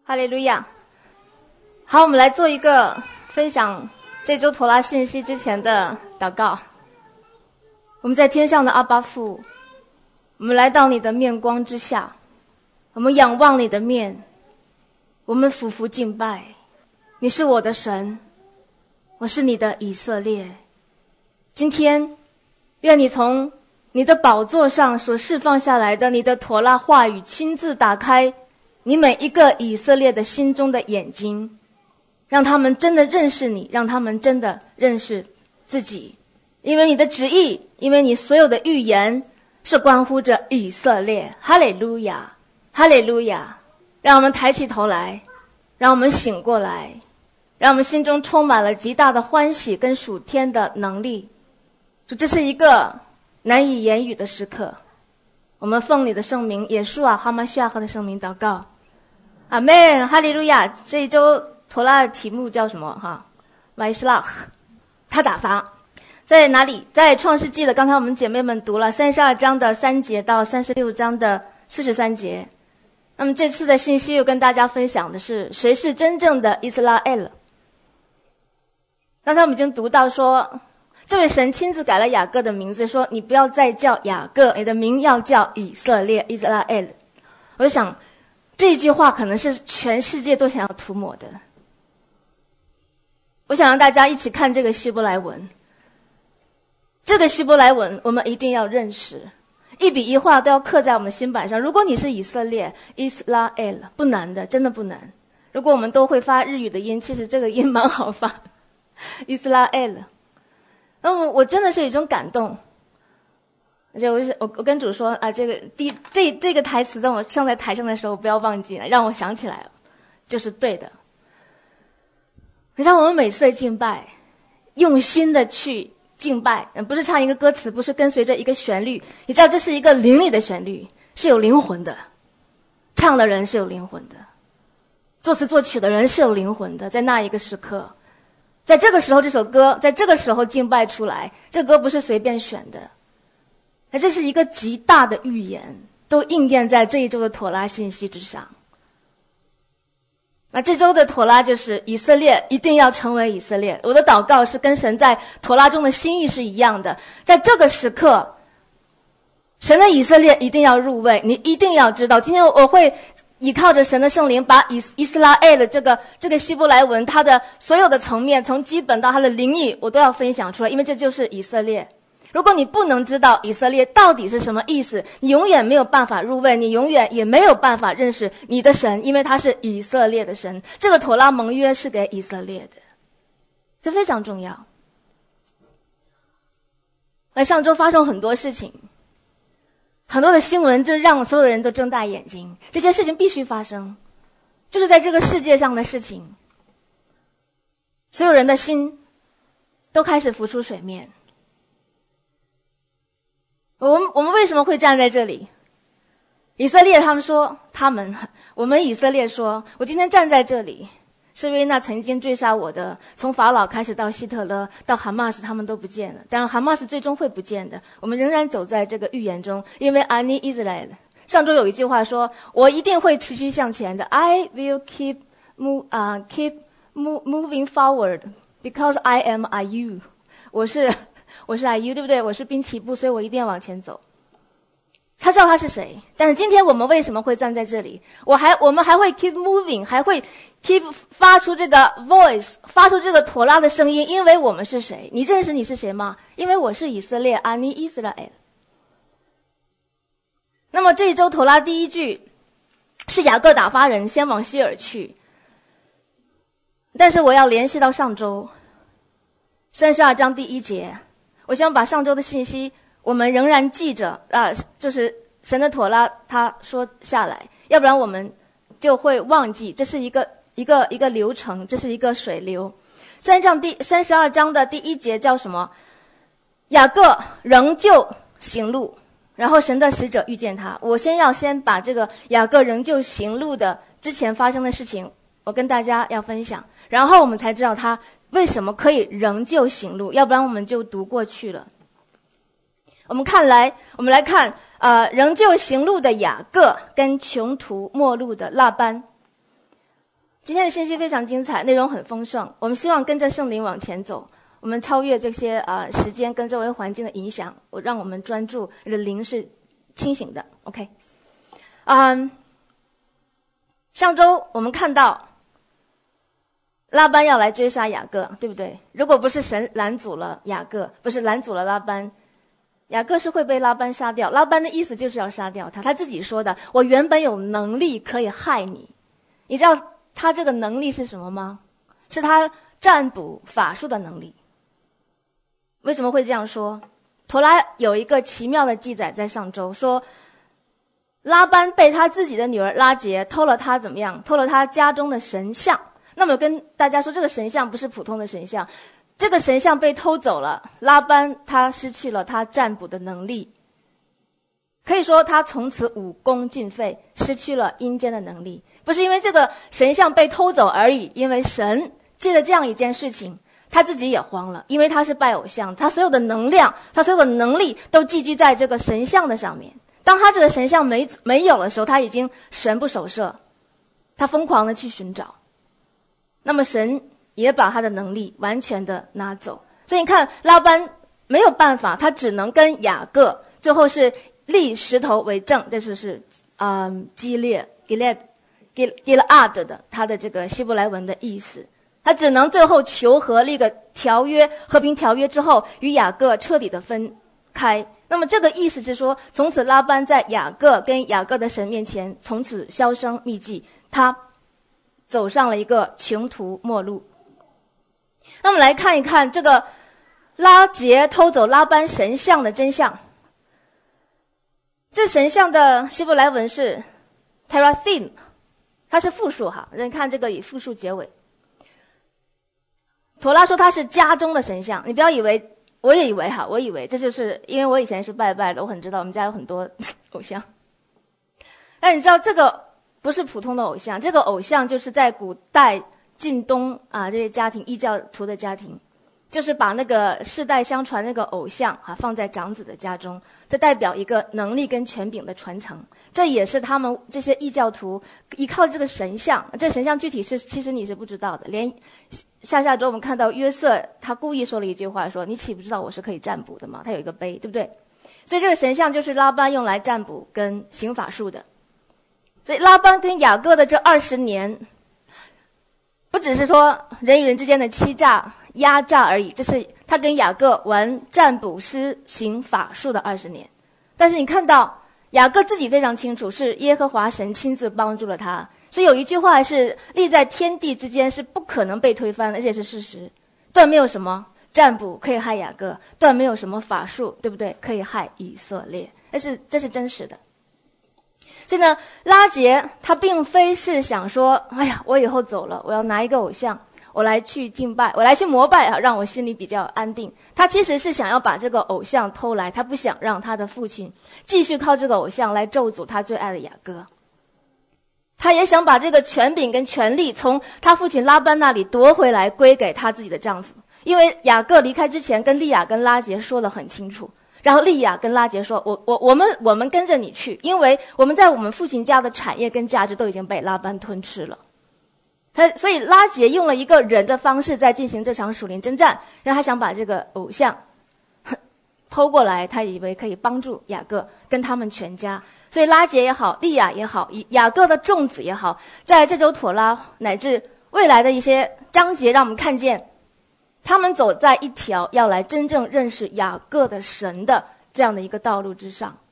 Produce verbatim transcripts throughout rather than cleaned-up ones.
哈利路亚。好，我们来做一个分享这周陀拉信息之前的祷告。我们在天上的阿爸父，我们来到你的面光之下，我们仰望你的面，我们俯伏敬拜。你是我的神，我是你的以色列。今天愿你从你的宝座上所释放下来的你的陀拉话语，亲自打开你每一个以色列的心中的眼睛，让他们真的认识你，让他们真的认识自己。因为你的旨意，因为你所有的预言是关乎着以色列。哈利路亚，哈利路亚。让我们抬起头来，让我们醒过来，让我们心中充满了极大的欢喜跟属天的能力。这是一个难以言语的时刻，我们奉你的圣名耶稣啊哈马西亚和的圣名祷告，阿们，哈利路亚。这一周陀拉的题目叫什么哈？瓦斯拉，他打发在哪里？在创世纪的，刚才我们姐妹们读了三十二章的三节到三十六章的四十三节。那么这次的信息又跟大家分享的是谁是真正的以色列。刚才我们已经读到说，这位神亲自改了雅各的名字，说你不要再叫雅各，你的名要叫以色列，以色列。我就想这句话可能是全世界都想要涂抹的。我想让大家一起看这个希伯来文，这个希伯来文我们一定要认识，一笔一画都要刻在我们心板上。如果你是以色列，以色列，不难的，真的不难。如果我们都会发日语的音，其实这个音蛮好发，以色列。那么我真的是有一种感动，而且我我我跟主说啊，这个第这这个台词，当我上在台上的时候，不要忘记了，让我想起来了，就是对的。你像我们每次的敬拜，用心的去敬拜，不是唱一个歌词，不是跟随着一个旋律，你知道这是一个灵里的旋律，是有灵魂的，唱的人是有灵魂的，作词作曲的人是有灵魂的，在那一个时刻。在这个时候，这首歌在这个时候敬拜出来，这歌不是随便选的，这是一个极大的预言，都应验在这一周的妥拉信息之上。那这周的妥拉就是以色列一定要成为以色列。我的祷告是跟神在妥拉中的心意是一样的，在这个时刻，神的以色列一定要入位。你一定要知道，今天我会依靠着神的圣灵，把以以色列的这个这个希伯来文，它的所有的层面，从基本到它的灵意，我都要分享出来，因为这就是以色列。如果你不能知道以色列到底是什么意思，你永远没有办法入位，你永远也没有办法认识你的神，因为他是以色列的神。这个妥拉盟约是给以色列的，这非常重要。那上周发生很多事情，很多的新闻就让所有的人都睁大眼睛，这些事情必须发生，就是在这个世界上的事情，所有人的心都开始浮出水面。我们我们为什么会站在这里？以色列他们说，他们我们以色列说，我今天站在这里，是因为那曾经追杀我的，从法老开始到希特勒到哈马斯，他们都不见了。当然哈马斯最终会不见的，我们仍然走在这个预言中，因为 I need Israel。 上周有一句话说，我一定会持续向前的， I will keep move, uh, keep move, moving forward because I am I U。 我是我是 I U， 对不对？我是滨崎步，所以我一定要往前走。他知道他是谁，但是今天我们为什么会站在这里？我还我们还会 keep moving， 还会 keep 发出这个 voice， 发出这个妥拉的声音，因为我们是谁？你认识你是谁吗？因为我是以色列， Ani Israel。 那么这一周妥拉第一句是雅各打发人先往西珥去，但是我要联系到上周三十二章第一节，我希望把上周的信息我们仍然记着啊、呃，就是神的妥拉他说下来，要不然我们就会忘记，这是一个一个一个流程，这是一个水流。三章第三十二章的第一节叫什么？雅各仍旧行路，然后神的使者遇见他。我先要先把这个雅各仍旧行路的之前发生的事情，我跟大家要分享，然后我们才知道他为什么可以仍旧行路，要不然我们就读过去了。我们看来，我们来看，呃，仍旧行路的雅各跟穷途末路的拉班。 今天的信息非常精彩，内容很丰盛，我们希望跟着圣灵往前走，我们超越这些啊、呃、时间跟周围环境的影响，我让我们专注，你的灵是清醒的。 OK， 嗯，上周我们看到拉班要来追杀雅各，对不对？如果不是神拦阻了雅各，不是拦阻了拉班，雅各是会被拉班杀掉。拉班的意思就是要杀掉他，他自己说的，我原本有能力可以害你。你知道他这个能力是什么吗？是他占卜法术的能力。为什么会这样说？陀拉有一个奇妙的记载，在上周说拉班被他自己的女儿拉结偷了他怎么样？偷了他家中的神像。那么跟大家说，这个神像不是普通的神像，这个神像被偷走了，拉班他失去了他占卜的能力，可以说他从此武功尽废，失去了阴间的能力。不是因为这个神像被偷走而已，因为神借了这样一件事情，他自己也慌了，因为他是拜偶像，他所有的能量，他所有的能力都寄居在这个神像的上面。当他这个神像没没有的时候，他已经神不守舍，他疯狂的去寻找，那么神也把他的能力完全的拿走。所以你看拉班没有办法，他只能跟雅各最后是立石头为证，这就是嗯基列 Gilead Gilead 的他的这个希伯来文的意思。他只能最后求和，立个条约，和平条约之后与雅各彻底的分开。那么这个意思是说，从此拉班在雅各跟雅各的神面前从此销声匿迹，他走上了一个穷途末路。那我们来看一看这个拉结偷走拉班神像的真相。这神像的希伯来文是 Teraphim， 它是复数哈，你看这个以复数结尾。陀拉说他是家中的神像，你不要以为，我也以为哈，我以为这就是因为我以前是拜拜的，我很知道我们家有很多偶像。但你知道这个不是普通的偶像，这个偶像就是在古代晋东啊这些家庭异教徒的家庭，就是把那个世代相传那个偶像啊放在长子的家中，这代表一个能力跟权柄的传承。这也是他们这些异教徒依靠这个神像，这神像具体是其实你是不知道的。连下下周我们看到约瑟他故意说了一句话，说你岂不知道我是可以占卜的吗？他有一个碑，对不对？所以这个神像就是拉班用来占卜跟行法术的。所以拉班跟雅各的这二十年不只是说人与人之间的欺诈压榨而已，这是他跟雅各玩占卜师行法术的二十年。但是你看到雅各自己非常清楚，是耶和华神亲自帮助了他。所以有一句话是立在天地之间是不可能被推翻的，而且是事实。断没有什么占卜可以害雅各，断没有什么法术，对不对？可以害以色列，但是这是真实的。所以呢，拉结他并非是想说，哎呀，我以后走了，我要拿一个偶像，我来去敬拜，我来去膜拜啊，让我心里比较安定。他其实是想要把这个偶像偷来，他不想让他的父亲继续靠这个偶像来咒诅他最爱的雅各。他也想把这个权柄跟权力从他父亲拉班那里夺回来，归给他自己的丈夫。因为雅各离开之前跟利亚跟拉结说得很清楚，然后利亚跟拉结说，我我我们我们跟着你去，因为我们在我们父亲家的产业跟价值都已经被拉班吞吃了。他所以拉结用了一个人的方式在进行这场属灵征战，然后他想把这个偶像偷过来，他以为可以帮助雅各跟他们全家。所以拉结也好，利亚也好，雅各的众子也好，在这周妥拉乃至未来的一些章节，让我们看见他们走在一条要来真正认识雅各的神的这样的一个道路之上。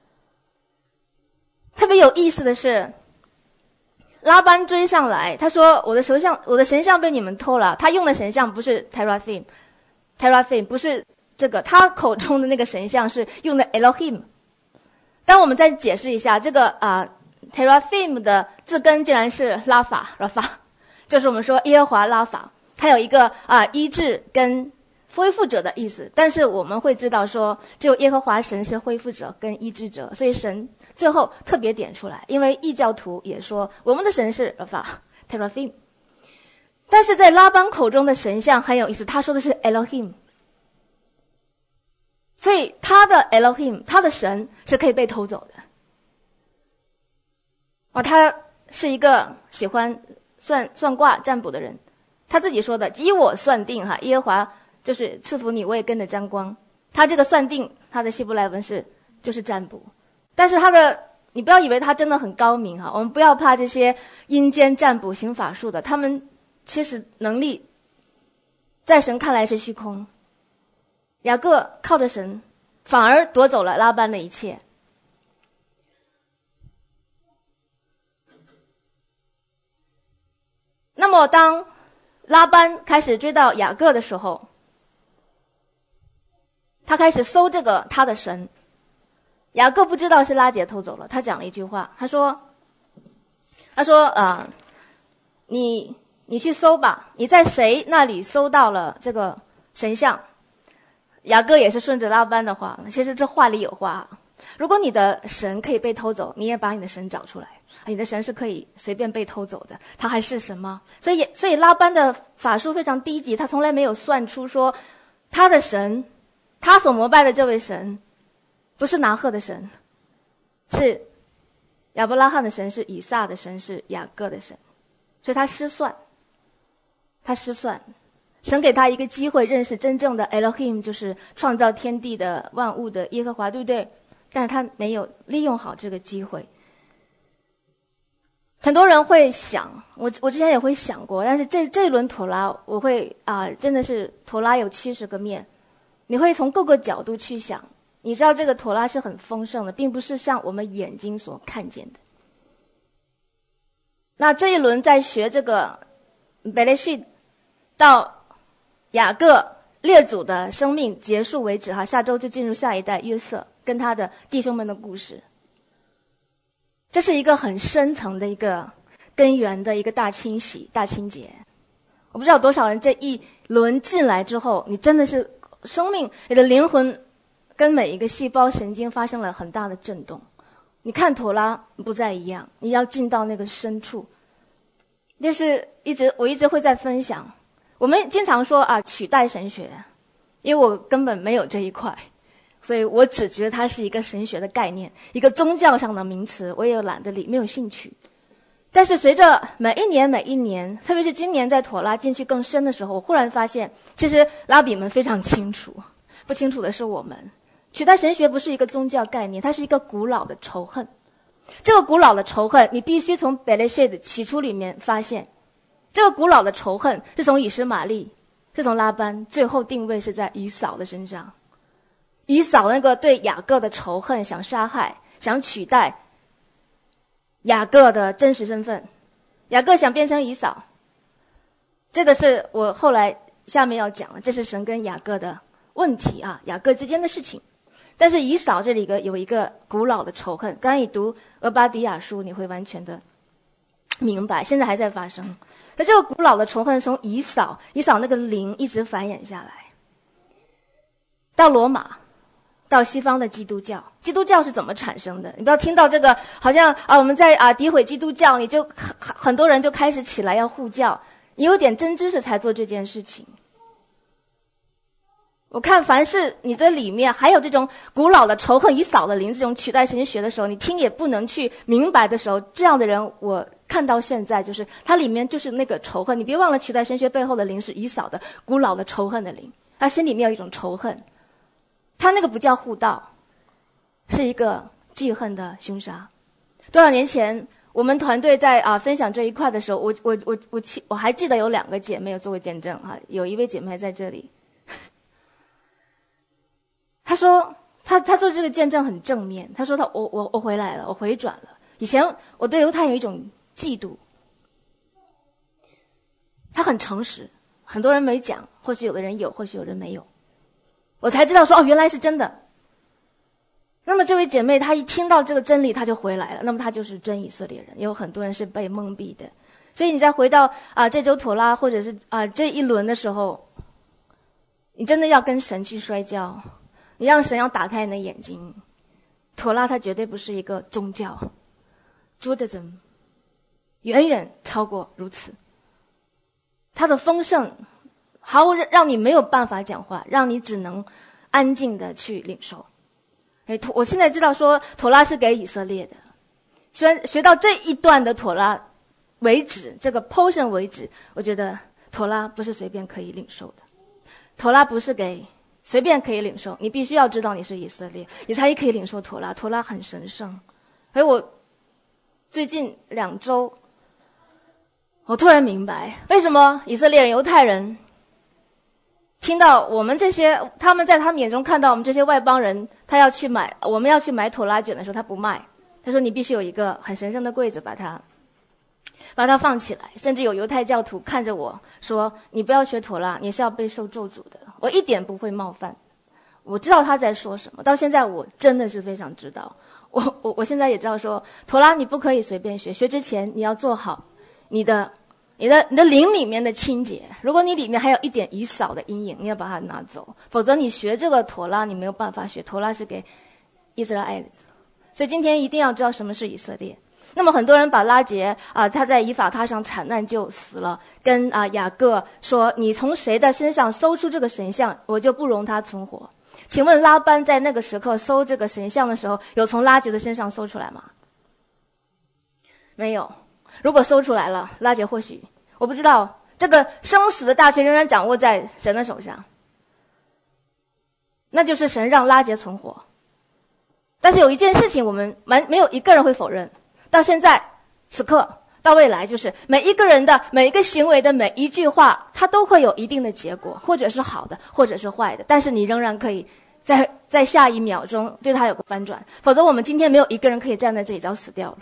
特别有意思的是，拉班追上来，他说我的神像我的神像被你们偷了。他用的神像不是 Teraphim Teraphim 不是这个，他口中的那个神像是用的 Elohim。当我们再解释一下，这个啊、呃、Teraphim 的字根竟然是拉法拉法，就是我们说耶和华拉法，它有一个啊、呃、医治跟恢复者的意思。但是我们会知道说，只有耶和华神是恢复者跟医治者，所以神最后特别点出来，因为异教徒也说我们的神是拉法 Teraphim。但是在拉班口中的神像很有意思，他说的是 Elohim。所以他的 Elohim， 他的神是可以被偷走的。哦，他是一个喜欢算算卦占卜的人，他自己说的，依我算定哈，耶和华就是赐福你，我也跟着沾光。他这个算定，他的希伯来文是就是占卜，但是他的你不要以为他真的很高明哈，我们不要怕这些阴间占卜行法术的，他们其实能力在神看来是虚空。雅各靠着神，反而夺走了拉班的一切。那么当拉班开始追到雅各的时候，他开始搜这个他的神。雅各不知道是拉结偷走了，他讲了一句话，他说他说啊、呃，你你去搜吧，你在谁那里搜到了这个神像？雅各也是顺着拉班的话，其实这话里有话，如果你的神可以被偷走，你也把你的神找出来，你的神是可以随便被偷走的，他还是神吗？所以所以拉班的法术非常低级，他从来没有算出说他的神，他所膜拜的这位神不是拿鹤的神，是亚伯拉罕的神，是以撒的神，是雅各的神，所以他失算，他失算。神给他一个机会认识真正的 Elohim， 就是创造天地的万物的耶和华，对不对？但是他没有利用好这个机会。很多人会想，我我之前也会想过，但是这这一轮妥拉，我会啊、呃，真的是妥拉有七十个面，你会从各个角度去想。你知道这个妥拉是很丰盛的，并不是像我们眼睛所看见的。那这一轮在学这个贝勒西到雅各列祖的生命结束为止哈，下周就进入下一代约瑟跟他的弟兄们的故事。这是一个很深层的一个根源的一个大清洗、大清洁。我不知道有多少人这一轮进来之后，你真的是生命，你的灵魂跟每一个细胞神经发生了很大的震动。你看妥拉不再一样，你要进到那个深处。就是一直我一直会在分享，我们经常说啊取代神学，因为我根本没有这一块，所以我只觉得它是一个神学的概念，一个宗教上的名词，我也懒得理，没有兴趣。但是随着每一年每一年，特别是今年在妥拉进去更深的时候，我忽然发现其实拉比们非常清楚，不清楚的是我们。取代神学不是一个宗教概念，它是一个古老的仇恨。这个古老的仇恨你必须从贝勒谢的起初里面发现，这个古老的仇恨是从以实玛利，是从拉班，最后定位是在以扫的身上。以扫那个对雅各的仇恨，想杀害，想取代雅各的真实身份，雅各想变成以扫，这个是我后来下面要讲的，这是神跟雅各的问题啊，雅各之间的事情。但是以扫这里个有一个古老的仇恨，刚刚你读俄巴底亚书你会完全的明白，现在还在发生。那这个古老的仇恨从以扫，以扫那个灵一直繁衍下来，到罗马，到西方的基督教。基督教是怎么产生的？你不要听到这个好像啊我们在啊诋毁基督教，你就很很多人就开始起来要护教，你有点真知识才做这件事情。我看凡是你这里面还有这种古老的仇恨以扫的灵，这种取代神学的时候，你听也不能去明白的时候，这样的人我看到现在就是他里面就是那个仇恨。你别忘了取代神学背后的灵是以扫的古老的仇恨的灵，他心里面有一种仇恨，他那个不叫护道，是一个记恨的凶杀。多少年前我们团队在啊分享这一块的时候，我我我我我还记得有两个姐妹有作为见证哈，有一位姐妹在这里。他说他他做这个见证很正面，他说他我我我回来了，我回转了。以前我对犹太人有一种嫉妒，他很诚实，很多人没讲，或许有的人有，或许有人没有，我才知道说哦原来是真的。那么这位姐妹她一听到这个真理她就回来了，那么她就是真以色列人。也有很多人是被蒙蔽的，所以你再回到啊这周妥拉或者是啊这一轮的时候，你真的要跟神去摔跤，你让神要打开你的眼睛。妥拉它绝对不是一个宗教 Judaism 远远超过如此，它的丰盛毫无让你没有办法讲话，让你只能安静的去领受。我现在知道说妥拉是给以色列的，学学到这一段的妥拉为止，这个 portion 为止，我觉得妥拉不是随便可以领受的。妥拉不是给随便可以领受，你必须要知道你是以色列，你才可以领受妥拉。妥拉很神圣。所以我最近两周，我突然明白，为什么以色列人、犹太人听到我们这些，他们在他们眼中看到我们这些外邦人，他要去买，我们要去买妥拉卷的时候，他不卖。他说你必须有一个很神圣的柜子，把它把它放起来。甚至有犹太教徒看着我说，你不要学妥拉，你是要被受咒诅的。我一点不会冒犯，我知道他在说什么。到现在我真的是非常知道，我我我现在也知道说，妥拉你不可以随便学，学之前你要做好你的你的你的灵里面的清洁。如果你里面还有一点以扫的阴影，你要把它拿走，否则你学这个妥拉你没有办法学。妥拉是给以色列爱的，所以今天一定要知道什么是以色列。那么很多人把拉结啊、呃，他在以法他上惨难就死了，跟啊、呃、雅各说，你从谁的身上搜出这个神像，我就不容他存活。请问拉班在那个时刻搜这个神像的时候，有从拉结的身上搜出来吗？没有。如果搜出来了，拉结或许，我不知道，这个生死的大权仍然掌握在神的手上，那就是神让拉结存活。但是有一件事情我们没没有一个人会否认，到现在此刻到未来，就是每一个人的每一个行为的每一句话，它都会有一定的结果，或者是好的或者是坏的，但是你仍然可以在在下一秒钟对它有个翻转，否则我们今天没有一个人可以站在这里早死掉了。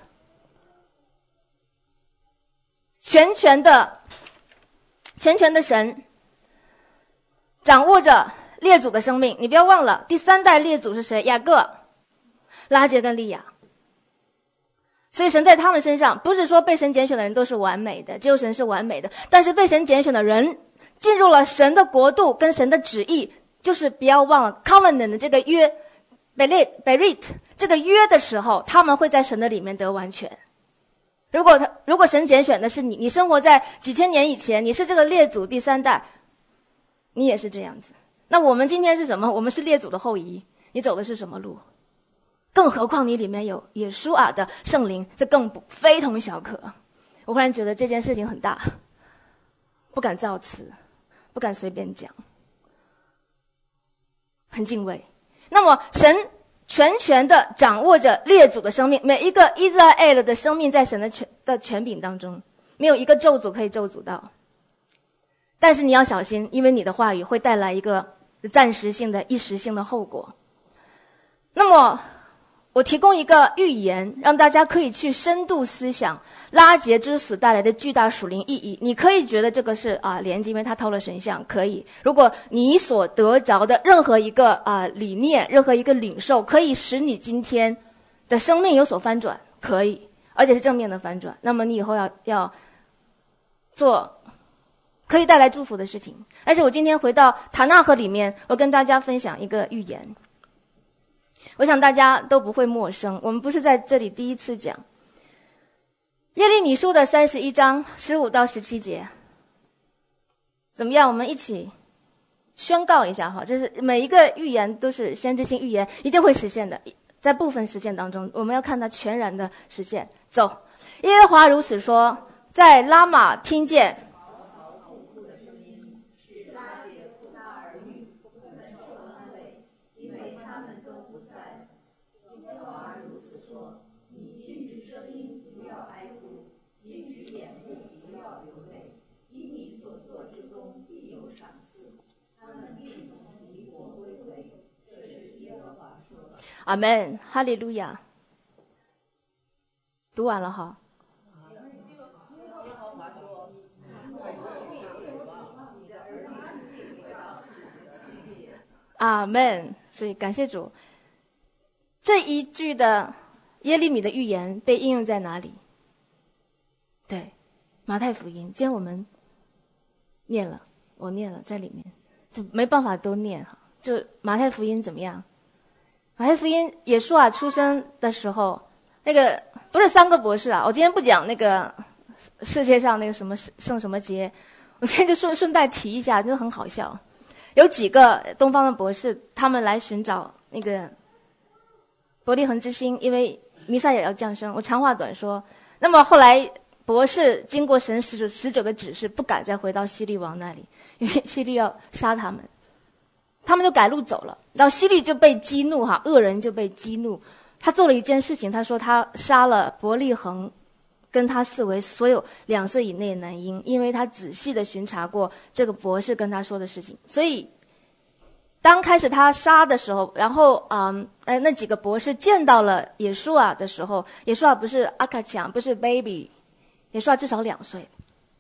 全权的全权的神掌握着列祖的生命，你不要忘了第三代列祖是谁？雅各、拉结跟利亚。所以神在他们身上，不是说被神拣选的人都是完美的，只有神是完美的，但是被神拣选的人进入了神的国度跟神的旨意，就是不要忘了 covenant 的这个约 berit berit 这个约的时候，他们会在神的里面得完全。如果他如果神拣选的是你，你生活在几千年以前，你是这个列祖第三代，你也是这样子。那我们今天是什么？我们是列祖的后裔，你走的是什么路？更何况你里面有耶稣啊的圣灵，这更不非同小可。我忽然觉得这件事情很大，不敢造词，不敢随便讲，很敬畏。那么神全权的掌握着列祖的生命，每一个以色列的生命在神的权的权柄当中，没有一个咒诅可以咒诅到。但是你要小心，因为你的话语会带来一个暂时性的一时性的后果。那么我提供一个预言，让大家可以去深度思想拉结之死带来的巨大属灵意义。你可以觉得这个是啊连接，因为他偷了神像，可以。如果你所得着的任何一个啊理念，任何一个领受，可以使你今天的生命有所翻转，可以，而且是正面的翻转。那么你以后要要做可以带来祝福的事情。但是我今天回到塔纳河里面，我跟大家分享一个预言。我想大家都不会陌生，我们不是在这里第一次讲耶利米书的三十一章十五到十七节。怎么样？我们一起宣告一下哈，就是每一个预言都是先知性预言，一定会实现的，在部分实现当中，我们要看它全然的实现。走，耶和华如此说，在拉玛听见阿们，哈利路亚。读完了哈。阿们，所以感谢主。这一句的耶利米的预言被应用在哪里？对，马太福音。今天我们念了，我念了在里面，就没办法都念哈。就马太福音怎么样？马太福音，耶稣啊出生的时候，那个不是三个博士啊，我今天不讲那个世界上那个什么圣什么节，我今天就顺顺带提一下，真的很好笑。有几个东方的博士，他们来寻找那个伯利恒之星，因为弥赛亚要降生。我长话短说，那么后来博士经过神使者使者的指示，不敢再回到希律王那里，因为希律要杀他们，他们就改路走了。然后希律就被激怒，哈，恶人就被激怒，他做了一件事情，他说他杀了伯利恒跟他四围所有两岁以内的男婴，因为他仔细的巡查过这个博士跟他说的事情。所以当开始他杀的时候，然后嗯呃那几个博士见到了耶稣啊的时候，耶稣啊不是阿卡强，不是 baby， 耶稣啊至少两岁，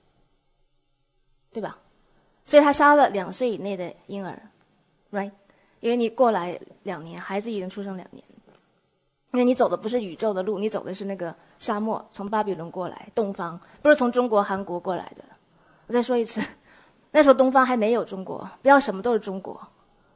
对吧？所以他杀了两岁以内的婴儿 ，right？ 因为你过来两年，孩子已经出生两年，因为你走的不是宇宙的路，你走的是那个沙漠，从巴比伦过来，东方不是从中国、韩国过来的。我再说一次，那时候东方还没有中国，不要什么都是中国。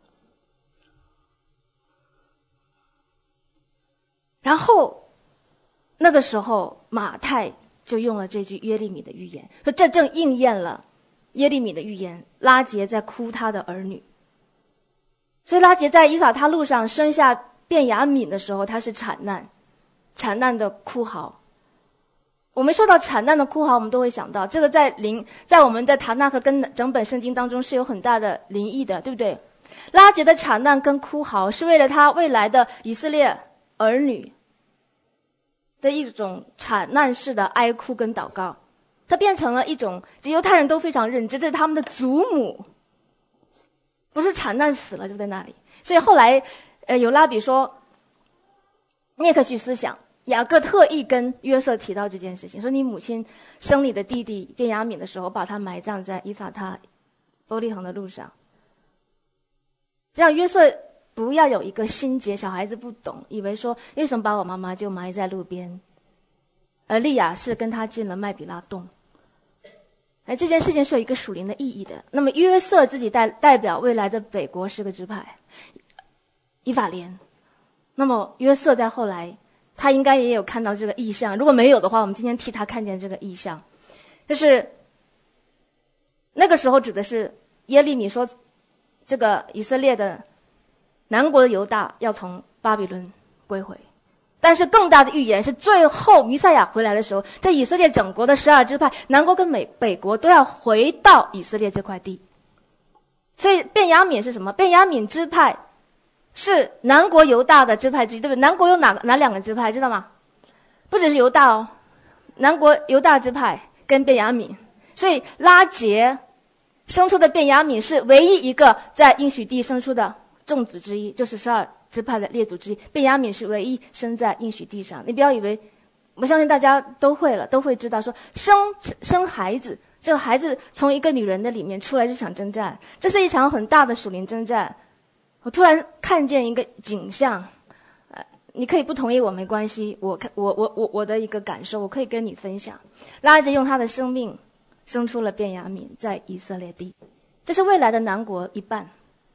然后那个时候马太就用了这句耶利米的预言，说这正应验了耶利米的预言，拉结在哭他的儿女。所以拉结在以法他路上生下便雅悯的时候，他是惨难，惨难的哭嚎。我们说到惨难的哭嚎，我们都会想到这个在灵在我们的塔纳克跟整本圣经当中是有很大的灵意的，对不对？拉结的惨难跟哭嚎是为了他未来的以色列儿女的一种惨难式的哀哭跟祷告，它变成了一种犹太人都非常认知，这是他们的祖母，不是惨难死了就在那里。所以后来呃，有拉比说，你也可以去思想，雅各特意跟约瑟提到这件事情，说你母亲生你的弟弟便雅悯的时候，把他埋葬在以法他伯利恒的路上，这样约瑟不要有一个心结，小孩子不懂，以为说为什么把我妈妈就埋在路边，而利亚是跟他进了麦比拉洞。哎，这件事情是有一个属灵的意义的。那么约瑟自己代代表未来的北国十个支派，以法莲。那么约瑟在后来，他应该也有看到这个意象，如果没有的话，我们今天替他看见这个意象，就是那个时候指的是耶利米说，这个以色列的南国的犹大要从巴比伦归回。但是更大的预言是最后弥赛亚回来的时候，这以色列整国的十二支派，南国跟美北国都要回到以色列这块地。所以便雅悯是什么？便雅悯支派是南国犹大的支派之一，对不对？南国有哪哪两个支派知道吗？不只是犹大哦，南国犹大支派跟便雅悯，所以拉结生出的便雅悯是唯一一个在应许地生出的众子之一，就是十二支派的列祖之一，便雅悯是唯一生在应许地上。你不要以为，我相信大家都会了，都会知道说生生孩子，这个孩子从一个女人的里面出来，这场征战，这是一场很大的属灵征战。我突然看见一个景象，呃，你可以不同意我没关系，我看我我我我的一个感受，我可以跟你分享。拉结用他的生命生出了便雅悯，在以色列地，这是未来的南国一半。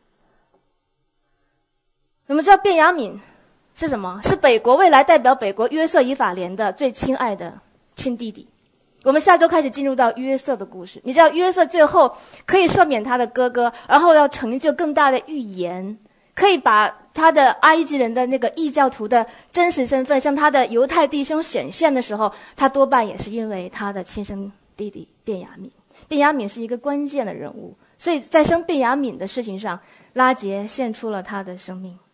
我们知道便雅悯是什么？是北国未来代表北国约瑟以法莲的最亲爱的亲弟弟。我们下周开始进入到约瑟的故事。你知道约瑟最后可以赦免他的哥哥，然后要成就更大的预言，可以把他的埃及人的那个异教徒的真实身份向他的犹太弟兄显现的时候，他多半也是因为他的亲生弟弟便雅悯。便雅悯是一个关键的人物，所以在生便雅悯的事情上，拉结献出了他的生命。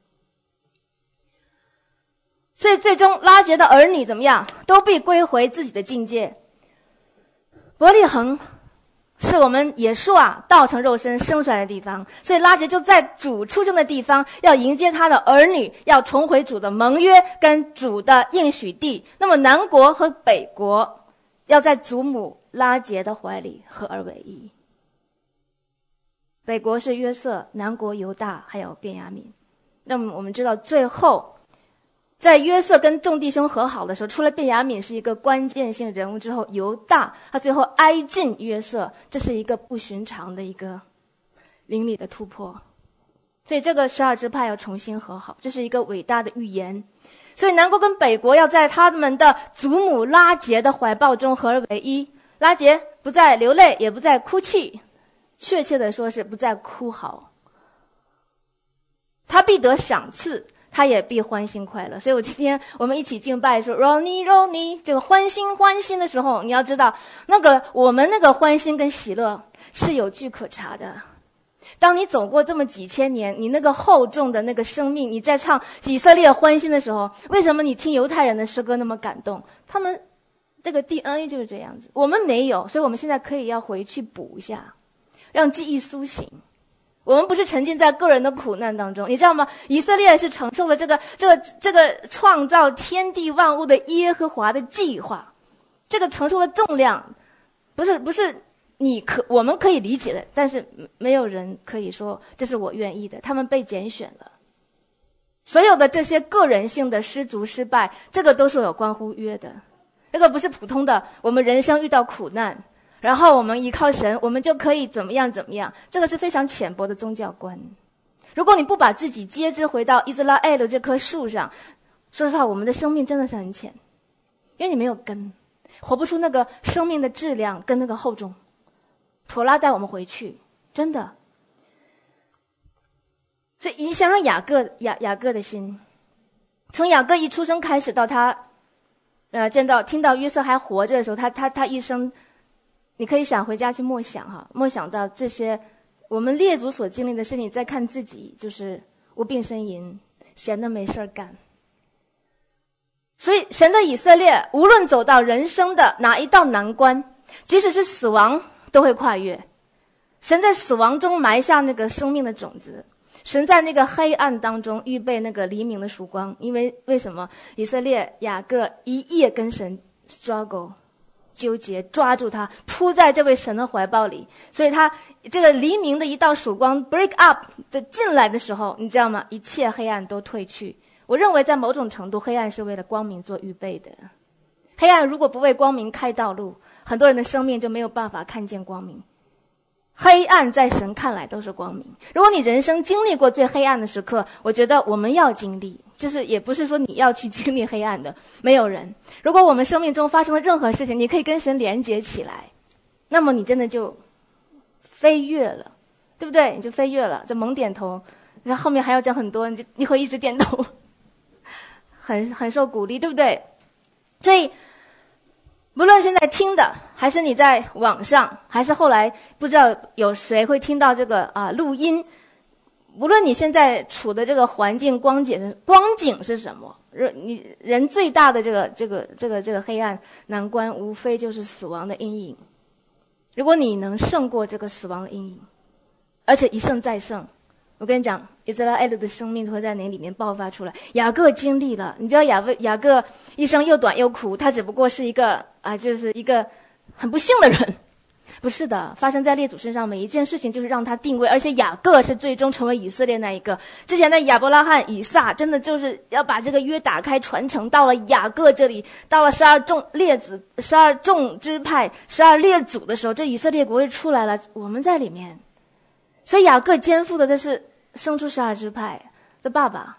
所以最终拉结的儿女怎么样，都必归回自己的境界。伯利恒是我们耶稣啊道成肉身生出来的地方，所以拉结就在主出生的地方，要迎接他的儿女，要重回主的盟约跟主的应许地。那么南国和北国要在祖母拉结的怀里合而为一。北国是约瑟，南国犹大还有便雅悯。那么我们知道最后在约瑟跟众弟兄和好的时候，除了便雅悯是一个关键性人物之后，犹大他最后挨近约瑟，这是一个不寻常的一个灵里的突破。所以这个十二支派要重新和好，这是一个伟大的预言。所以南国跟北国要在他们的祖母拉结的怀抱中合而为一。拉结不再流泪，也不再哭泣，确切的说是不再哭嚎。他必得赏赐， 他也必欢欣快乐。所以我今天我们一起敬拜说 Roni Roni 这个欢欣欢欣的时候，你要知道那个我们那个欢欣跟喜乐是有据可查的。当你走过这么几千年，你那个厚重的那个生命，你在唱以色列欢欣的时候，为什么你听犹太人的诗歌那么感动？他们这个 D N A 就是这样子，我们没有，所以我们现在可以要回去补一下，让记忆苏醒。我们不是沉浸在个人的苦难当中，你知道吗？以色列是承受了这个这个这个创造天地万物的耶和华的计划，这个承受的重量，不是不是你可我们可以理解的，但是没有人可以说这是我愿意的。他们被拣选了，所有的这些个人性的失足失败，这个都是有关乎约的，这个不是普通的我们人生遇到苦难。然后我们依靠神，我们就可以怎么样怎么样，这个是非常浅薄的宗教观。如果你不把自己接枝回到以斯拉엘的这棵树上，说实话，我们的生命真的是很浅，因为你没有根，活不出那个生命的质量跟那个厚重。妥拉带我们回去，真的。所以你想想雅各雅雅各的心，从雅各一出生开始到他，呃，见到听到约瑟还活着的时候，他他他一生。你可以想回家去默想哈，默想到这些我们列祖所经历的事情，再看自己就是无病呻吟，闲得没事干。所以神的以色列无论走到人生的哪一道难关，即使是死亡都会跨越。神在死亡中埋下那个生命的种子，神在那个黑暗当中预备那个黎明的曙光。因为为什么以色列雅各一夜跟神 struggle纠结，抓住他，扑在这位神的怀抱里，所以他这个黎明的一道曙光 break up 的进来的时候，你知道吗？一切黑暗都退去。我认为在某种程度，黑暗是为了光明做预备的。黑暗如果不为光明开道路，很多人的生命就没有办法看见光明。黑暗在神看来都是光明。如果你人生经历过最黑暗的时刻，我觉得我们要经历，就是也不是说你要去经历黑暗的，没有人。如果我们生命中发生了任何事情，你可以跟神连结起来，那么你真的就飞跃了，对不对？你就飞跃了，就猛点头。然后后面还要讲很多，你就你会一直点头，很很受鼓励，对不对？所以无论现在听的，还是你在网上，还是后来不知道有谁会听到这个啊录音，无论你现在处的这个环境光景光景是什么，人你人最大的这个这个这个这个黑暗难关，无非就是死亡的阴影。如果你能胜过这个死亡的阴影，而且一胜再胜，我跟你讲，以色列爱的生命会在你里面爆发出来。雅各经历了，你不要雅各雅各一生又短又苦，他只不过是一个啊，就是一个很不幸的人。不是的，发生在列祖身上每一件事情就是让他定位，而且雅各是最终成为以色列那一个。之前的亚伯拉罕、以撒，真的就是要把这个约打开传承，到了雅各这里，到了十二众列子、十二众支派、十二列祖的时候，这以色列国就出来了，我们在里面。所以雅各肩负的这是生出十二支派的爸爸，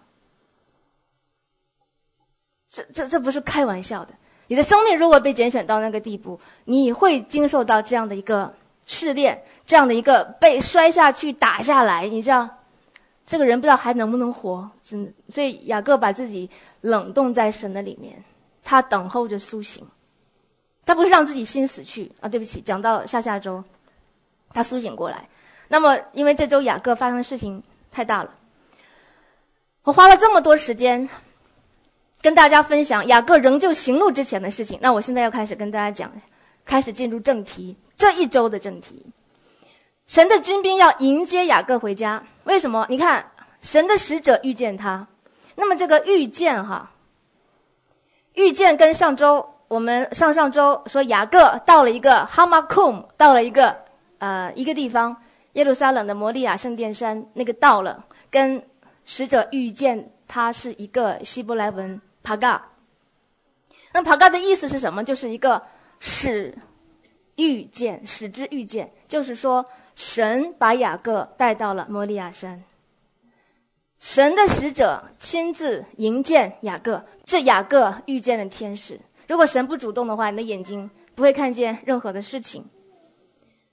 这这这不是开玩笑的。你的生命如果被拣选到那个地步，你会经受到这样的一个试炼，这样的一个被摔下去打下来，你知道这个人不知道还能不能活，真的。所以雅各把自己冷冻在神的里面，他等候着苏醒，他不是让自己心死去啊，对不起，讲到下下周他苏醒过来。那么因为这周雅各发生的事情太大了，我花了这么多时间跟大家分享雅各仍旧行路之前的事情，那我现在要开始跟大家讲，开始进入正题，这一周的正题。神的军兵要迎接雅各回家，为什么？你看神的使者遇见他，那么这个遇见哈，遇见跟上周我们上上周说雅各到了一个哈马库，到了一个呃一个地方，耶路撒冷的摩利亚圣殿山，那个到了跟使者遇见他是一个希伯来文帕嘎。那帕嘎的意思是什么？就是一个使遇见，使之遇见，就是说神把雅各带到了摩利亚山，神的使者亲自迎见雅各，是雅各遇见了天使。如果神不主动的话，你的眼睛不会看见任何的事情。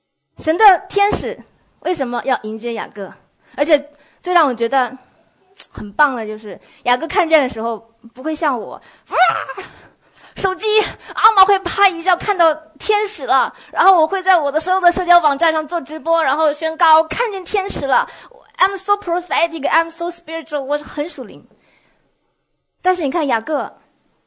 神的天使为什么要迎接雅各？而且最让我觉得很棒的就是雅各看见的时候不会像我，哇，手机阿玛会啪一下看到天使了，然后我会在我的所有的社交网站上做直播，然后宣告我看见天使了。I'm so prophetic, I'm so spiritual， 我很属灵。但是你看雅各，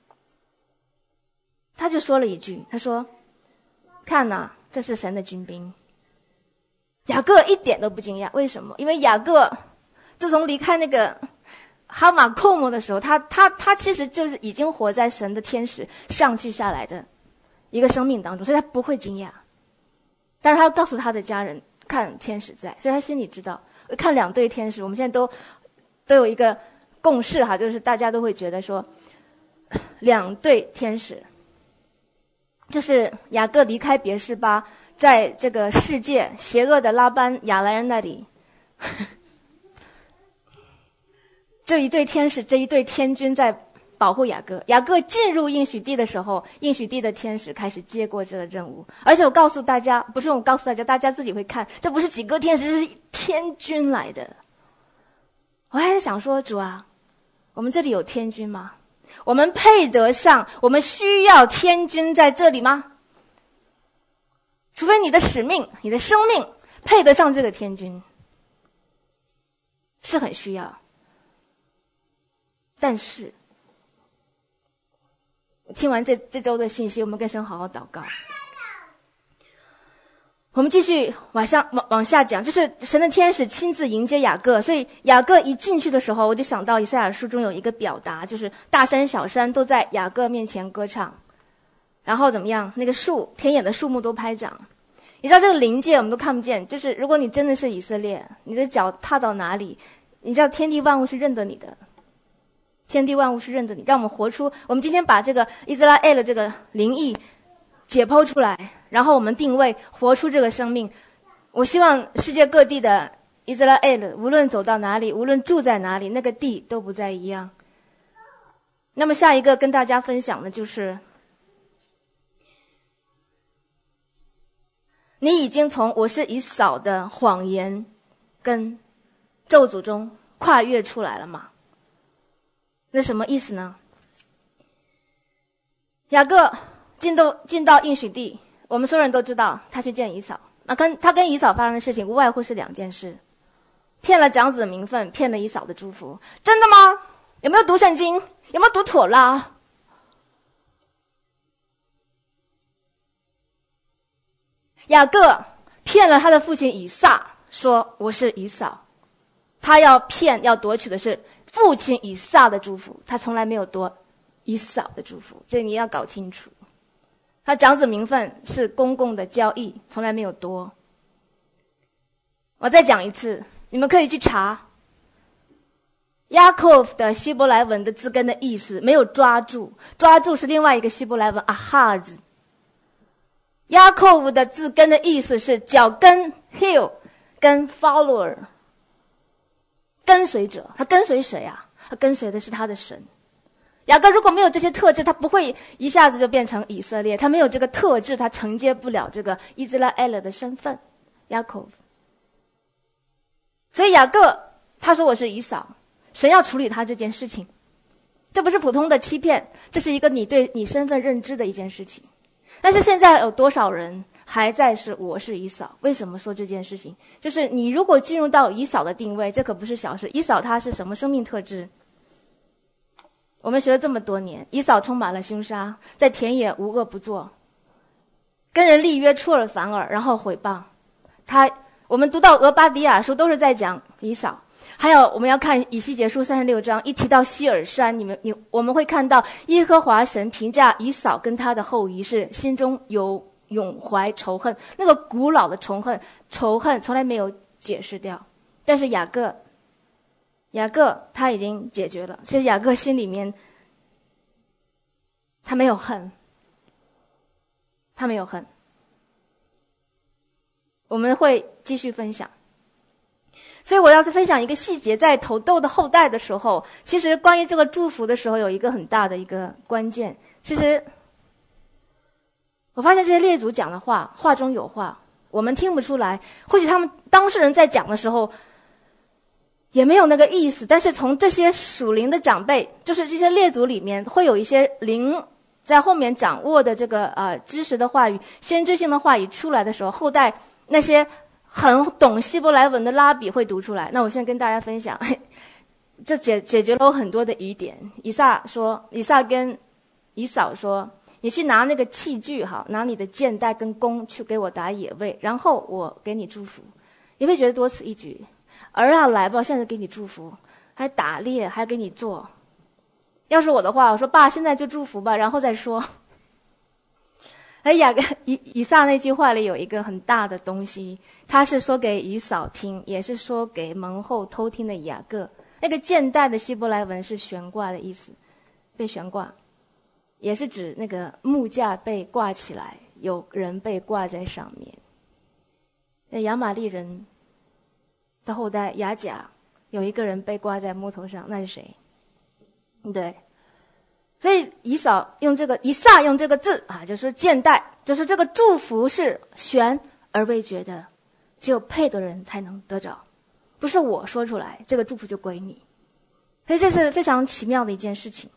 他就说了一句，他说：“看哪，这是神的军兵。”雅各一点都不惊讶，为什么？因为雅各自从离开那个哈马寇姆的时候，他他他其实就是已经活在神的天使上去下来的一个生命当中，所以他不会惊讶。但是他要告诉他的家人，看天使在，所以他心里知道。看两对天使，我们现在都都有一个共识哈，就是大家都会觉得说，两对天使，就是雅各离开别是巴，在这个世界邪恶的拉班亚兰人那里，这一对天使，这一对天军在保护雅各。雅各进入应许地的时候，应许地的天使开始接过这个任务。而且我告诉大家，不是我告诉大家，大家自己会看，这不是几个天使，这是天军来的。我还是想说，主啊，我们这里有天军吗？我们配得上，我们需要天军在这里吗？除非你的使命，你的生命配得上这个天军，是很需要。但是听完这这周的信息，我们跟神好好祷告。我们继续往下往往下讲，就是神的天使亲自迎接雅各，所以雅各一进去的时候，我就想到以赛亚书中有一个表达，就是大山小山都在雅各面前歌唱，然后怎么样？那个树，田野的树木都拍掌。你知道这个灵界我们都看不见，就是如果你真的是以色列，你的脚踏到哪里，你知道天地万物是认得你的。天地万物是认得你，让我们活出，我们今天把这个以斯拉엘的这个灵意解剖出来，然后我们定位活出这个生命。我希望世界各地的以斯拉엘无论走到哪里，无论住在哪里，那个地都不再一样。那么下一个跟大家分享的就是你已经从我是以扫的谎言跟咒诅中跨越出来了吗？那什么意思呢？雅各进到进到应许地，我们所有人都知道他去见以扫。那跟他跟以扫发生的事情无外乎是两件事：骗了长子的名分，骗了以扫的祝福。真的吗？有没有读圣经？有没有读妥拉？雅各骗了他的父亲以撒，说我是以扫，他要骗要夺取的是父亲以撒的祝福，他从来没有夺以扫的祝福，这你要搞清楚。他长子名分是公共的交易，从来没有夺。我再讲一次，你们可以去查 Yaakov 的希伯来文的字根的意思，没有抓住，抓住是另外一个希伯来文 ahaz。 Yaakov 的字根的意思是脚跟 heel 跟 follower，跟随者。他跟随谁啊？他跟随的是他的神。雅各如果没有这些特质，他不会一下子就变成以色列，他没有这个特质，他承接不了这个以斯拉엘的身份。雅各，所以雅各他说我是以扫，神要处理他这件事情，这不是普通的欺骗，这是一个你对你身份认知的一件事情。但是现在有多少人还在是我是以扫？为什么说这件事情？就是你如果进入到以扫的定位，这可不是小事。以扫他是什么生命特质？我们学了这么多年，以扫充满了凶杀，在田野无恶不作，跟人立约出尔反尔，然后毁谤他。我们读到俄巴底亚书都是在讲以扫。还有我们要看以西结书三十六章，一提到希尔山，你们你我们会看到耶和华神评价以扫跟他的后裔是心中有永怀仇恨，那个古老的仇恨仇恨从来没有解释掉。但是雅各雅各他已经解决了，其实雅各心里面他没有恨，他没有恨。我们会继续分享。所以我要再分享一个细节，在头豆的后代的时候，其实关于这个祝福的时候有一个很大的一个关键。其实我发现这些列祖讲的话，话中有话，我们听不出来。或许他们当事人在讲的时候也没有那个意思。但是从这些属灵的长辈，就是这些列祖里面，会有一些灵在后面掌握的这个呃知识的话语、先知性的话语出来的时候，后代那些很懂希伯来文的拉比会读出来。那我现在跟大家分享，这解解决了我很多的疑点。以撒说，以撒跟以扫说，你去拿那个器具哈，拿你的箭袋跟弓去给我打野味，然后我给你祝福。你会觉得多此一举。儿啊，来吧，现在给你祝福，还打猎，还给你做。要是我的话，我说爸，现在就祝福吧，然后再说。而雅各以以撒那句话里有一个很大的东西，他是说给以扫听，也是说给门后偷听的雅各。那个箭袋的希伯来文是悬挂的意思，被悬挂，也是指那个木架被挂起来，有人被挂在上面。那亚玛力人的后代雅甲有一个人被挂在木头上，那是谁？对，所以以扫用这个以撒用这个字啊，就是箭袋，就是这个祝福是悬而未决的，只有配的人才能得着，不是我说出来这个祝福就归你。所以这是非常奇妙的一件事情。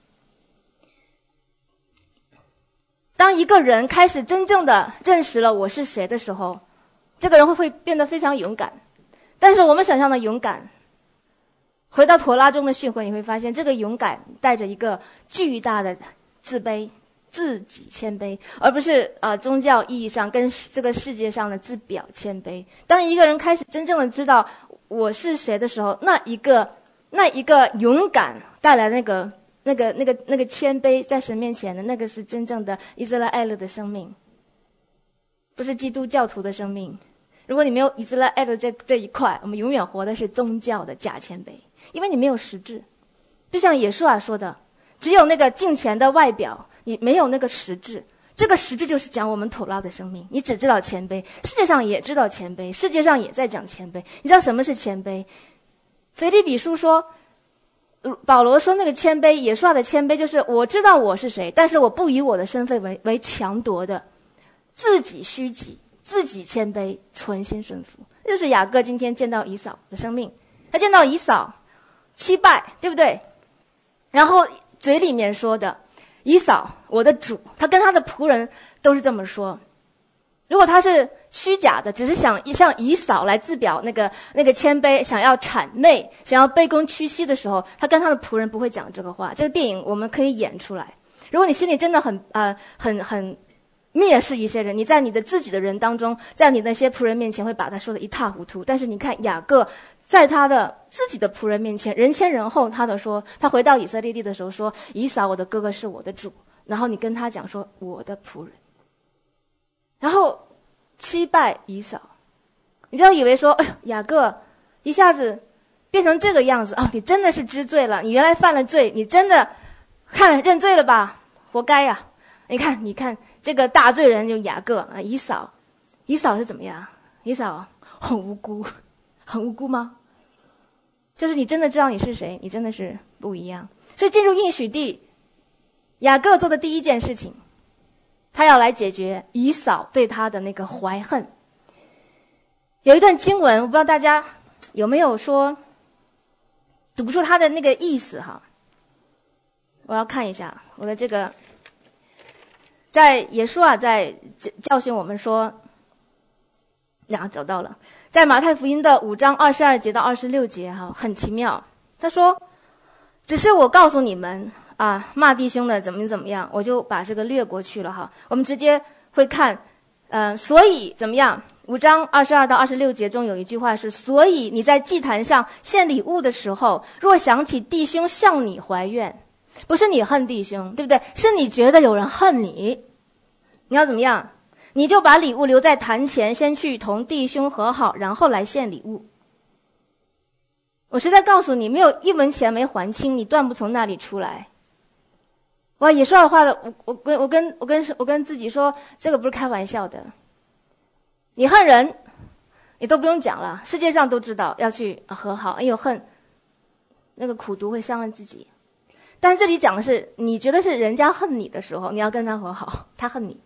当一个人开始真正的认识了我是谁的时候，这个人会会变得非常勇敢。但是我们想象的勇敢，回到陀拉中的训诲，你会发现这个勇敢带着一个巨大的自卑、自己谦卑，而不是呃宗教意义上跟这个世界上的自表谦卑。当一个人开始真正的知道我是谁的时候，那一个那一个勇敢带来那个那个那个那个谦卑，在神面前的那个是真正的以色列爱乐的生命，不是基督教徒的生命。如果你没有以色列爱的这这一块，我们永远活的是宗教的假谦卑，因为你没有实质。就像耶稣啊说的，只有那个敬虔的外表，你没有那个实质。这个实质就是讲我们妥拉的生命，你只知道谦卑，世界上也知道谦卑，世界上也在讲谦卑。你知道什么是谦卑？腓立比书说，保罗说那个谦卑，耶稣的谦卑就是我知道我是谁，但是我不以我的身份为为强夺的，自己虚己，自己谦卑，存心顺服。这就是雅各今天见到以扫的生命，他见到以扫七拜，对不对？然后嘴里面说的以扫我的主，他跟他的仆人都是这么说。如果他是虚假的，只是想像以扫来自表那个那个谦卑，想要谄媚，想要卑躬屈膝的时候，他跟他的仆人不会讲这个话。这个电影我们可以演出来。如果你心里真的很呃很很蔑视一些人，你在你的自己的人当中，在你那些仆人面前会把他说得一塌糊涂。但是你看雅各在他的自己的仆人面前，人前人后，他都说，他回到以色列地的时候说，以扫我的哥哥是我的主，然后你跟他讲说我的仆人，然后七拜以扫。你不要以为说，哎呦，雅各一下子变成这个样子，哦，你真的是知罪了，你原来犯了罪，你真的看认罪了吧，活该呀、啊！你看你看这个大罪人就雅各啊，以扫以扫是怎么样？以扫很无辜，很无辜吗？就是你真的知道你是谁，你真的是不一样。所以进入应许地，雅各做的第一件事情，他要来解决以扫对他的那个怀恨。有一段经文，我不知道大家有没有说读不出他的那个意思哈。我要看一下我的这个，在耶稣啊在教训我们说，然后找到了，在马太福音的五章二十二节到二十六节哈，很奇妙。他说，只是我告诉你们啊，骂弟兄的怎么怎么样，我就把这个略过去了哈。我们直接会看，呃，所以怎么样？五章二十二到二十六节中有一句话是：所以你在祭坛上献礼物的时候，若想起弟兄向你怀怨，不是你恨弟兄，对不对？是你觉得有人恨你，你要怎么样？你就把礼物留在坛前，先去同弟兄和好，然后来献礼物。我实在告诉你，没有一文钱没还清，你断不从那里出来。哇，也说的话的，我我跟我跟我跟我跟自己说，这个不是开玩笑的。你恨人，你都不用讲了，世界上都知道要去和好。哎呦，恨那个苦毒会伤了自己。但是这里讲的是，你觉得是人家恨你的时候，你要跟他和好，他恨你。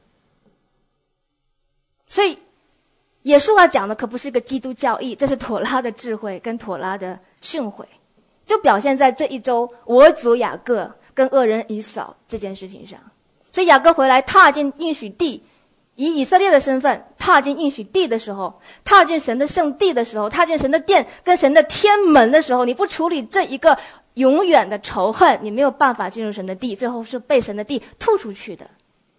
所以耶稣啊讲的可不是一个基督教义，这是妥拉的智慧跟妥拉的训诲，就表现在这一周我主雅各跟恶人以扫这件事情上。所以雅各回来踏进应许地，以以色列的身份踏进应许地的时候，踏进神的圣地的时候，踏进神的殿跟神的天门的时候，你不处理这一个永远的仇恨，你没有办法进入神的地，最后是被神的地吐出去的。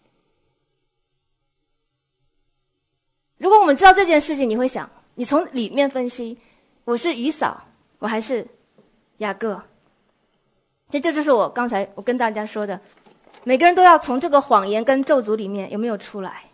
如果我们知道这件事情，你会想，你从里面分析，我是以扫，我还是雅各？所以这就是我刚才我跟大家说的，每个人都要从这个谎言跟咒诅里面有没有出来。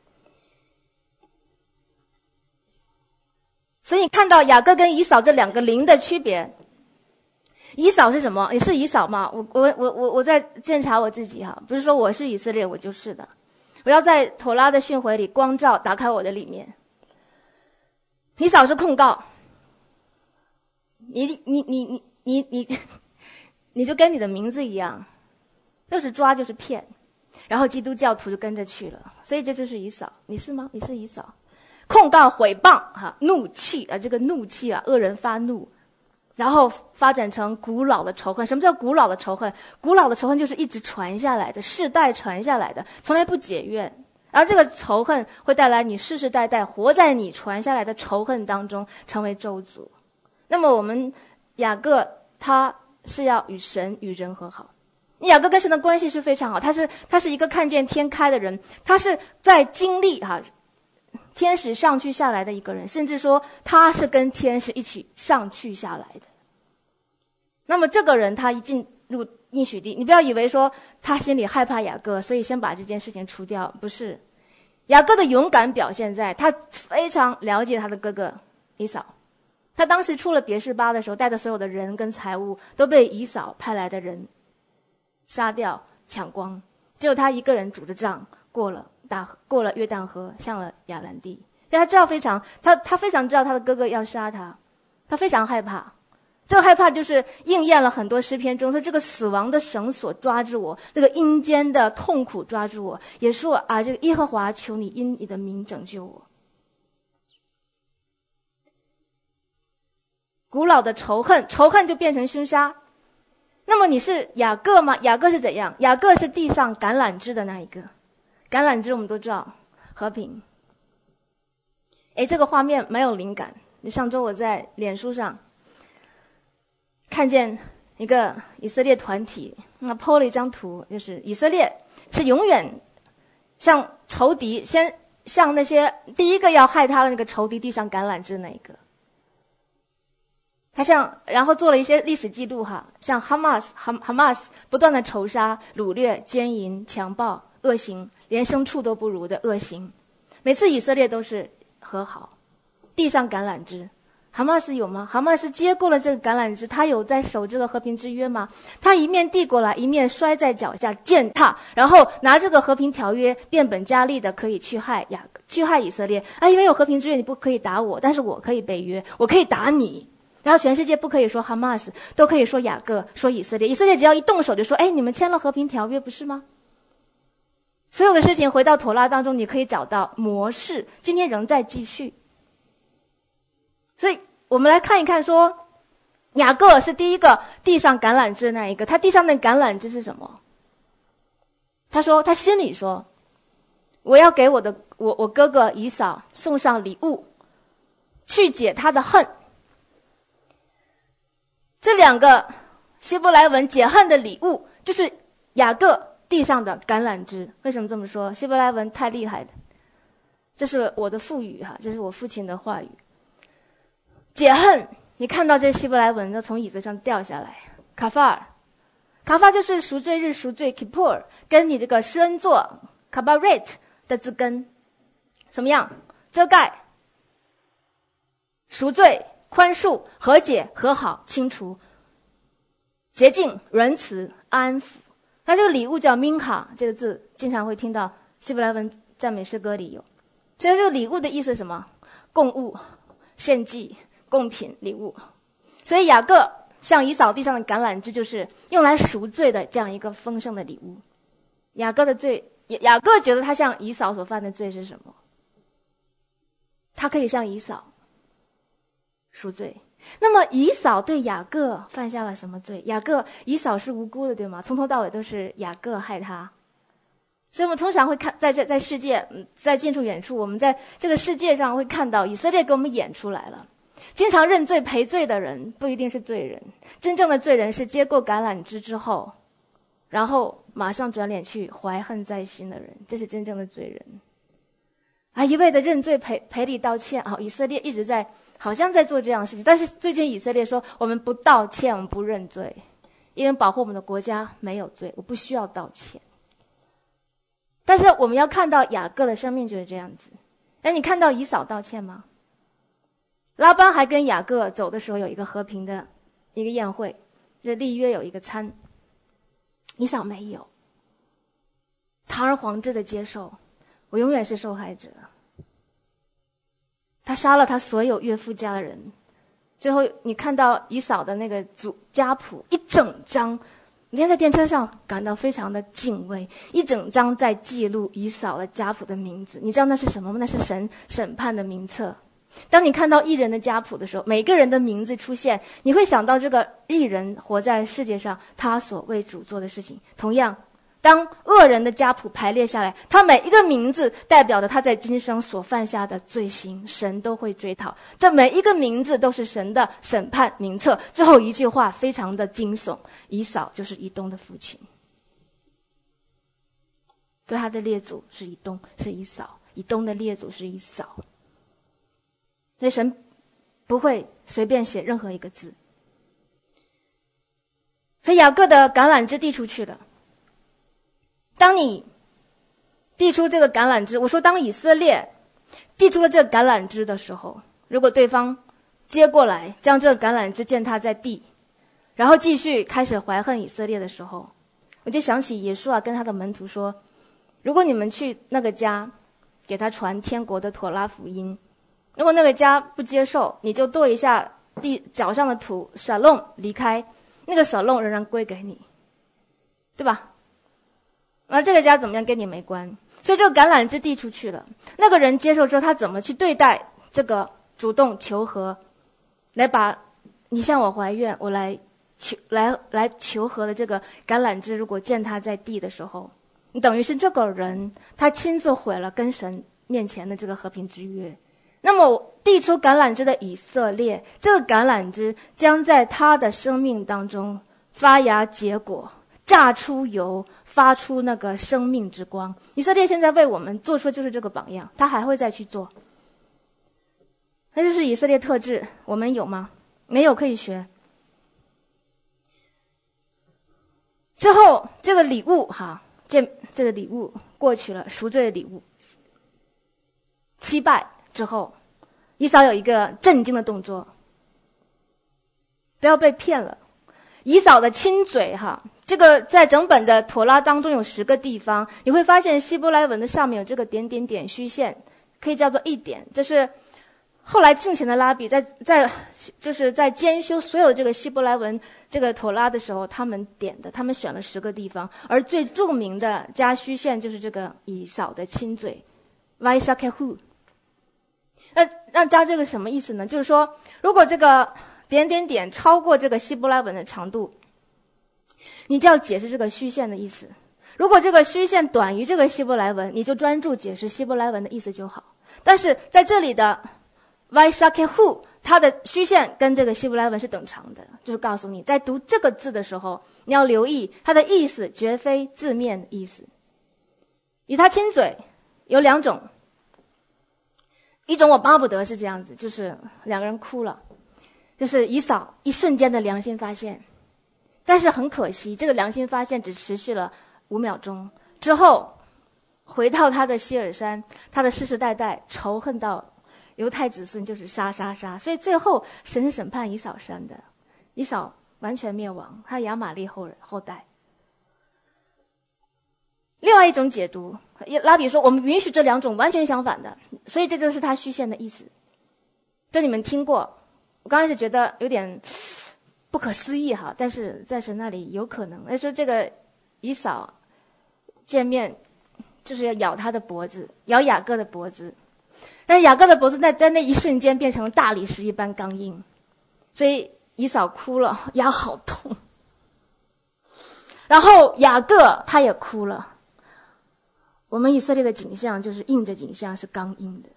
所以你看到雅各跟以扫这两个灵的区别，以扫是什么？也是以扫吗？我我我我我在检查我自己哈，不是说我是以色列我就是的，我要在妥拉的训诲里光照打开我的里面。以扫是控告，你你你你你你你就跟你的名字一样，就是抓就是骗，然后基督教徒就跟着去了，所以这就是以扫。你是吗？你是以扫。控告毁谤哈，怒气啊，这个怒气啊，恶人发怒，然后发展成古老的仇恨。什么叫古老的仇恨？古老的仇恨就是一直传下来的，世代传下来的，从来不解怨。而这个仇恨会带来你世世代代活在你传下来的仇恨当中，成为咒诅。那么我们雅各他是要与神与人和好，雅各跟神的关系是非常好，他是他是一个看见天开的人，他是在经历哈。天使上去下来的一个人，甚至说他是跟天使一起上去下来的。那么这个人他一进入应许地，你不要以为说他心里害怕雅各，所以先把这件事情除掉，不是。雅各的勇敢表现在他非常了解他的哥哥以扫，他当时出了别是巴的时候，带的所有的人跟财物都被以扫派来的人杀掉抢光，只有他一个人拄着杖过了大过了约旦河，上了亚兰地。但他知道非常他他非常知道他的哥哥要杀他，他非常害怕。这个害怕就是应验了很多诗篇中说，这个死亡的绳索抓住我，这个阴间的痛苦抓住我，也说啊，这个耶和华求你因你的名拯救我。古老的仇恨，仇恨就变成凶杀。那么你是雅各吗？雅各是怎样？雅各是地上橄榄枝的那一个。橄榄枝我们都知道和平。诶，这个画面蛮有灵感。上周我在脸书上看见一个以色列团体，那 po 了一张图，就是以色列是永远向仇敌，先向那些第一个要害他的那个仇敌递上橄榄枝那一个。他像，然后做了一些历史记录哈，像哈马斯哈哈马斯不断的仇杀、掳掠、奸淫、强暴、恶行，连牲畜都不如的恶行。每次以色列都是和好，递上橄榄枝。哈马斯有吗？哈马斯接过了这个橄榄枝，他有在守这个和平之约吗？他一面递过来，一面摔在脚下践踏，然后拿这个和平条约变本加厉的可以去害雅去害以色列啊！因为有和平之约，你不可以打我，但是我可以北约，我可以打你。然后全世界不可以说哈马斯，都可以说雅各，说以色列。以色列只要一动手就说，哎，你们签了和平条约不是吗？所有的事情回到妥拉当中，你可以找到模式，今天仍在继续。所以我们来看一看说，雅各是第一个递上橄榄枝的那一个，他递上的橄榄枝是什么？他说，他心里说，我要给我的我我哥哥以扫送上礼物，去解他的恨。这两个希伯来文解恨的礼物，就是雅各地上的橄榄枝。为什么这么说？希伯来文太厉害了，这是我的腹语哈，这是我父亲的话语。解恨，你看到这希伯来文，就从椅子上掉下来。卡法尔，卡法就是赎罪日赎罪 Kippur， 跟你这个施恩座 Kabaret 的字根，什么样？遮盖、赎罪、宽恕、和解、和好、清除、洁净、仁慈、安抚。它这个礼物叫 minha， 这个字经常会听到希伯来文赞美诗歌里有。所以这个礼物的意思是什么？供物、献祭、贡品、礼物。所以雅各像以扫地上的橄榄枝，就是用来赎罪的这样一个丰盛的礼物。雅各的罪，雅各觉得他像以扫所犯的罪是什么？他可以像以扫赎罪， 那么以扫对雅各犯下了什么罪？雅各以扫是无辜的，对吗？从头到尾都是雅各害他。所以我们通常会看在这在世界，在近处远处，我们在这个世界上会看到以色列给我们演出来了。经常认罪赔罪的人不一定是罪人，真正的罪人是接过橄榄枝之后，然后马上转脸去怀恨在心的人，这是真正的罪人。啊，一味的认罪赔赔礼道歉啊，以色列一直在好像在做这样的事情，但是最近以色列说我们不道歉，我们不认罪，因为保护我们的国家没有罪，我不需要道歉。但是我们要看到雅各的生命就是这样子。哎，你看到以扫道歉吗？拉班还跟雅各走的时候有一个和平的一个宴会，这立约有一个餐，以扫没有，堂而皇之的接受，我永远是受害者。他杀了他所有岳父家的人，最后你看到以扫的那个祖家谱一整章，你看在电车上感到非常的敬畏，一整章在记录以扫的家谱的名字。你知道那是什么吗？那是神审判的名册。当你看到义人的家谱的时候，每个人的名字出现，你会想到这个义人活在世界上他所为主做的事情。同样，当恶人的家谱排列下来，他每一个名字代表着他在今生所犯下的罪行，神都会追讨。这每一个名字都是神的审判名册。最后一句话非常的惊悚，以扫就是以东的父亲，对他的列祖是以东，是以扫，以东的列祖是以扫。所以神不会随便写任何一个字。所以雅各的橄榄枝递出去了。当你递出这个橄榄枝，我说当以色列递出了这个橄榄枝的时候，如果对方接过来将这个橄榄枝践踏在地，然后继续开始怀恨以色列的时候，我就想起耶稣啊跟他的门徒说，如果你们去那个家给他传天国的妥拉福音，如果那个家不接受，你就跺一下地脚上的土，撒弄离开，那个撒弄仍然归给你，对吧？而这个家怎么样跟你没关。所以这个橄榄枝递出去了，那个人接受之后，他怎么去对待这个主动求和，来把你向我怀怨，我来求来来求和的这个橄榄枝，如果践踏在地的时候，你等于是这个人他亲自毁了跟神面前的这个和平之约。那么递出橄榄枝的以色列，这个橄榄枝将在他的生命当中发芽结果，榨出油，发出那个生命之光。以色列现在为我们做出的就是这个榜样，他还会再去做。那就是以色列特质，我们有吗？没有，可以学。之后这个礼物哈，这这个礼物过去了，赎罪的礼物。七拜之后，以扫有一个震惊的动作，不要被骗了。以扫的亲嘴哈，这个在整本的妥拉当中有十个地方，你会发现希伯来文的上面有这个点点点虚线，可以叫做一点。这是后来近前的拉比在在就是在监修所有这个希伯来文这个妥拉的时候，他们点的，他们选了十个地方，而最著名的加虚线就是这个以扫的亲嘴 ，Vaishakehu。那那加这个什么意思呢？就是说，如果这个点点点超过这个希伯来文的长度，你就要解释这个虚线的意思。如果这个虚线短于这个希伯来文，你就专注解释希伯来文的意思就好。但是在这里的 Vaishakehu， 它的虚线跟这个希伯来文是等长的，就是告诉你，在读这个字的时候，你要留意它的意思，绝非字面的意思。与他亲嘴有两种。一种我巴不得是这样子，就是两个人哭了，就是以扫一瞬间的良心发现，但是很可惜，这个良心发现只持续了五秒钟之后，回到他的希尔山，他的世世代代仇恨到犹太子孙就是杀杀杀，所以最后神是审判以扫山的，以扫完全灭亡，他亚玛力后人后代。另外一种解读，拉比说我们允许这两种完全相反的，所以这就是他虚线的意思。这你们听过，我刚开始觉得有点不可思议哈，但是在神那里有可能。他说这个以扫见面就是要咬他的脖子，咬雅各的脖子，但是雅各的脖子在在那一瞬间变成了大理石一般刚硬。 所以以扫哭了，牙好痛。然后雅各他也哭了。我们以色列的景象就是硬着景象，是刚硬的。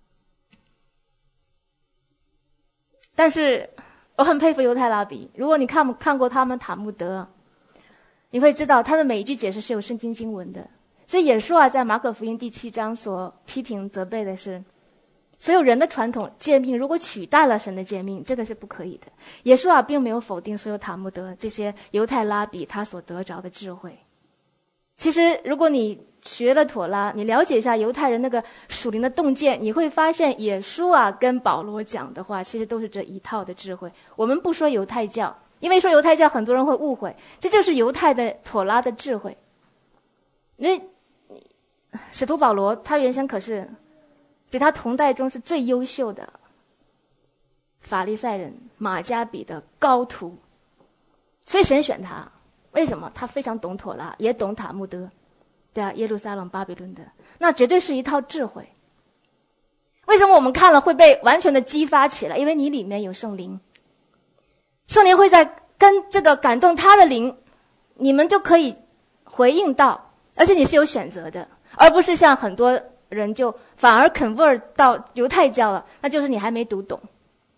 但是我很佩服犹太拉比，如果你看看过他们塔木德，你会知道他的每一句解释是有圣经经文的。所以耶稣啊，在马可福音第七章所批评责备的是，所有人的传统诫命如果取代了神的诫命，这个是不可以的。耶稣啊，并没有否定所有塔木德这些犹太拉比他所得着的智慧。其实如果你学了妥拉，你了解一下犹太人那个属灵的洞见，你会发现耶稣啊跟保罗讲的话其实都是这一套的智慧。我们不说犹太教，因为说犹太教很多人会误会，这就是犹太的妥拉的智慧。因为使徒保罗他原先可是比他同代中是最优秀的法利赛人马加比的高徒，所以神选他。为什么？他非常懂妥拉，也懂塔木德，对啊，耶路撒冷巴比伦的，那绝对是一套智慧。为什么我们看了会被完全的激发起来？因为你里面有圣灵，圣灵会在跟这个感动他的灵，你们就可以回应到，而且你是有选择的，而不是像很多人就反而 convert 到犹太教了，那就是你还没读懂，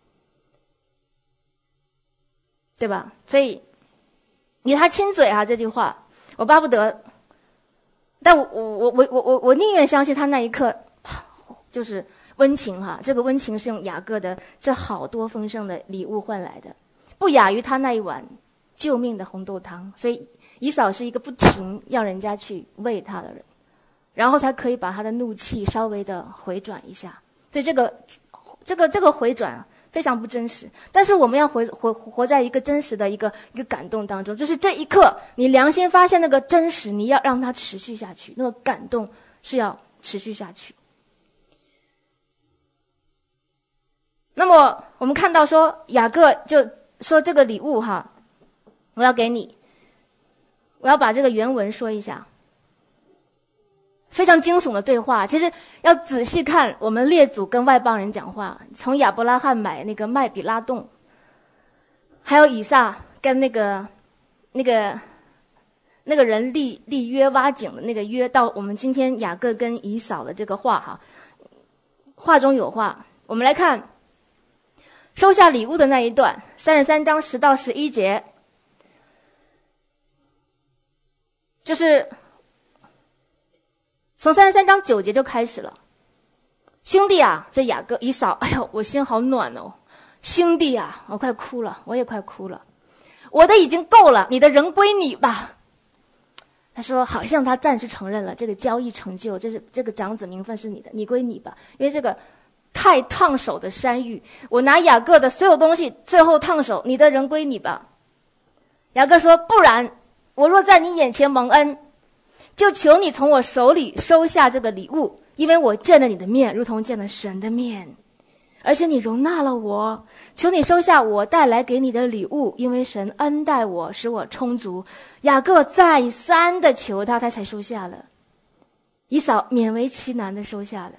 对吧？所以以他亲嘴啊这句话，我巴不得，但我我我我我我我宁愿相信他那一刻就是温情哈，这个温情是用雅各的这好多丰盛的礼物换来的，不亚于他那一碗救命的红豆汤。所以以扫是一个不停要人家去喂他的人，然后才可以把他的怒气稍微的回转一下。所以这个这个这个回转非常不真实，但是我们要活活活在一个真实的一个一个感动当中，就是这一刻你良心发现那个真实，你要让它持续下去，那个感动是要持续下去。那么我们看到说雅各就说这个礼物哈，我要给你，我要把这个原文说一下。非常惊悚的对话，其实要仔细看我们列祖跟外邦人讲话，从亚伯拉罕买那个麦比拉洞，还有以撒跟那个那个那个人立立约挖井的那个约，到我们今天雅各跟以扫的这个话哈，话中有话。我们来看收下礼物的那一段，三十三章十到十一节，就是从三十三章九节就开始了。兄弟啊，这雅各以扫，哎呦，我心好暖哦。兄弟啊，我快哭了，我也快哭了。我的已经够了，你的人归你吧。他说，好像他暂时承认了这个交易成就，这是这个长子名分是你的，你归你吧。因为这个太烫手的山芋，我拿雅各的所有东西，最后烫手，你的人归你吧。雅各说，不然，我若在你眼前蒙恩，就求你从我手里收下这个礼物，因为我见了你的面，如同见了神的面，而且你容纳了我，求你收下我带来给你的礼物，因为神恩待我，使我充足。雅各再三的求他，他才收下了。以扫勉为其难的收下了。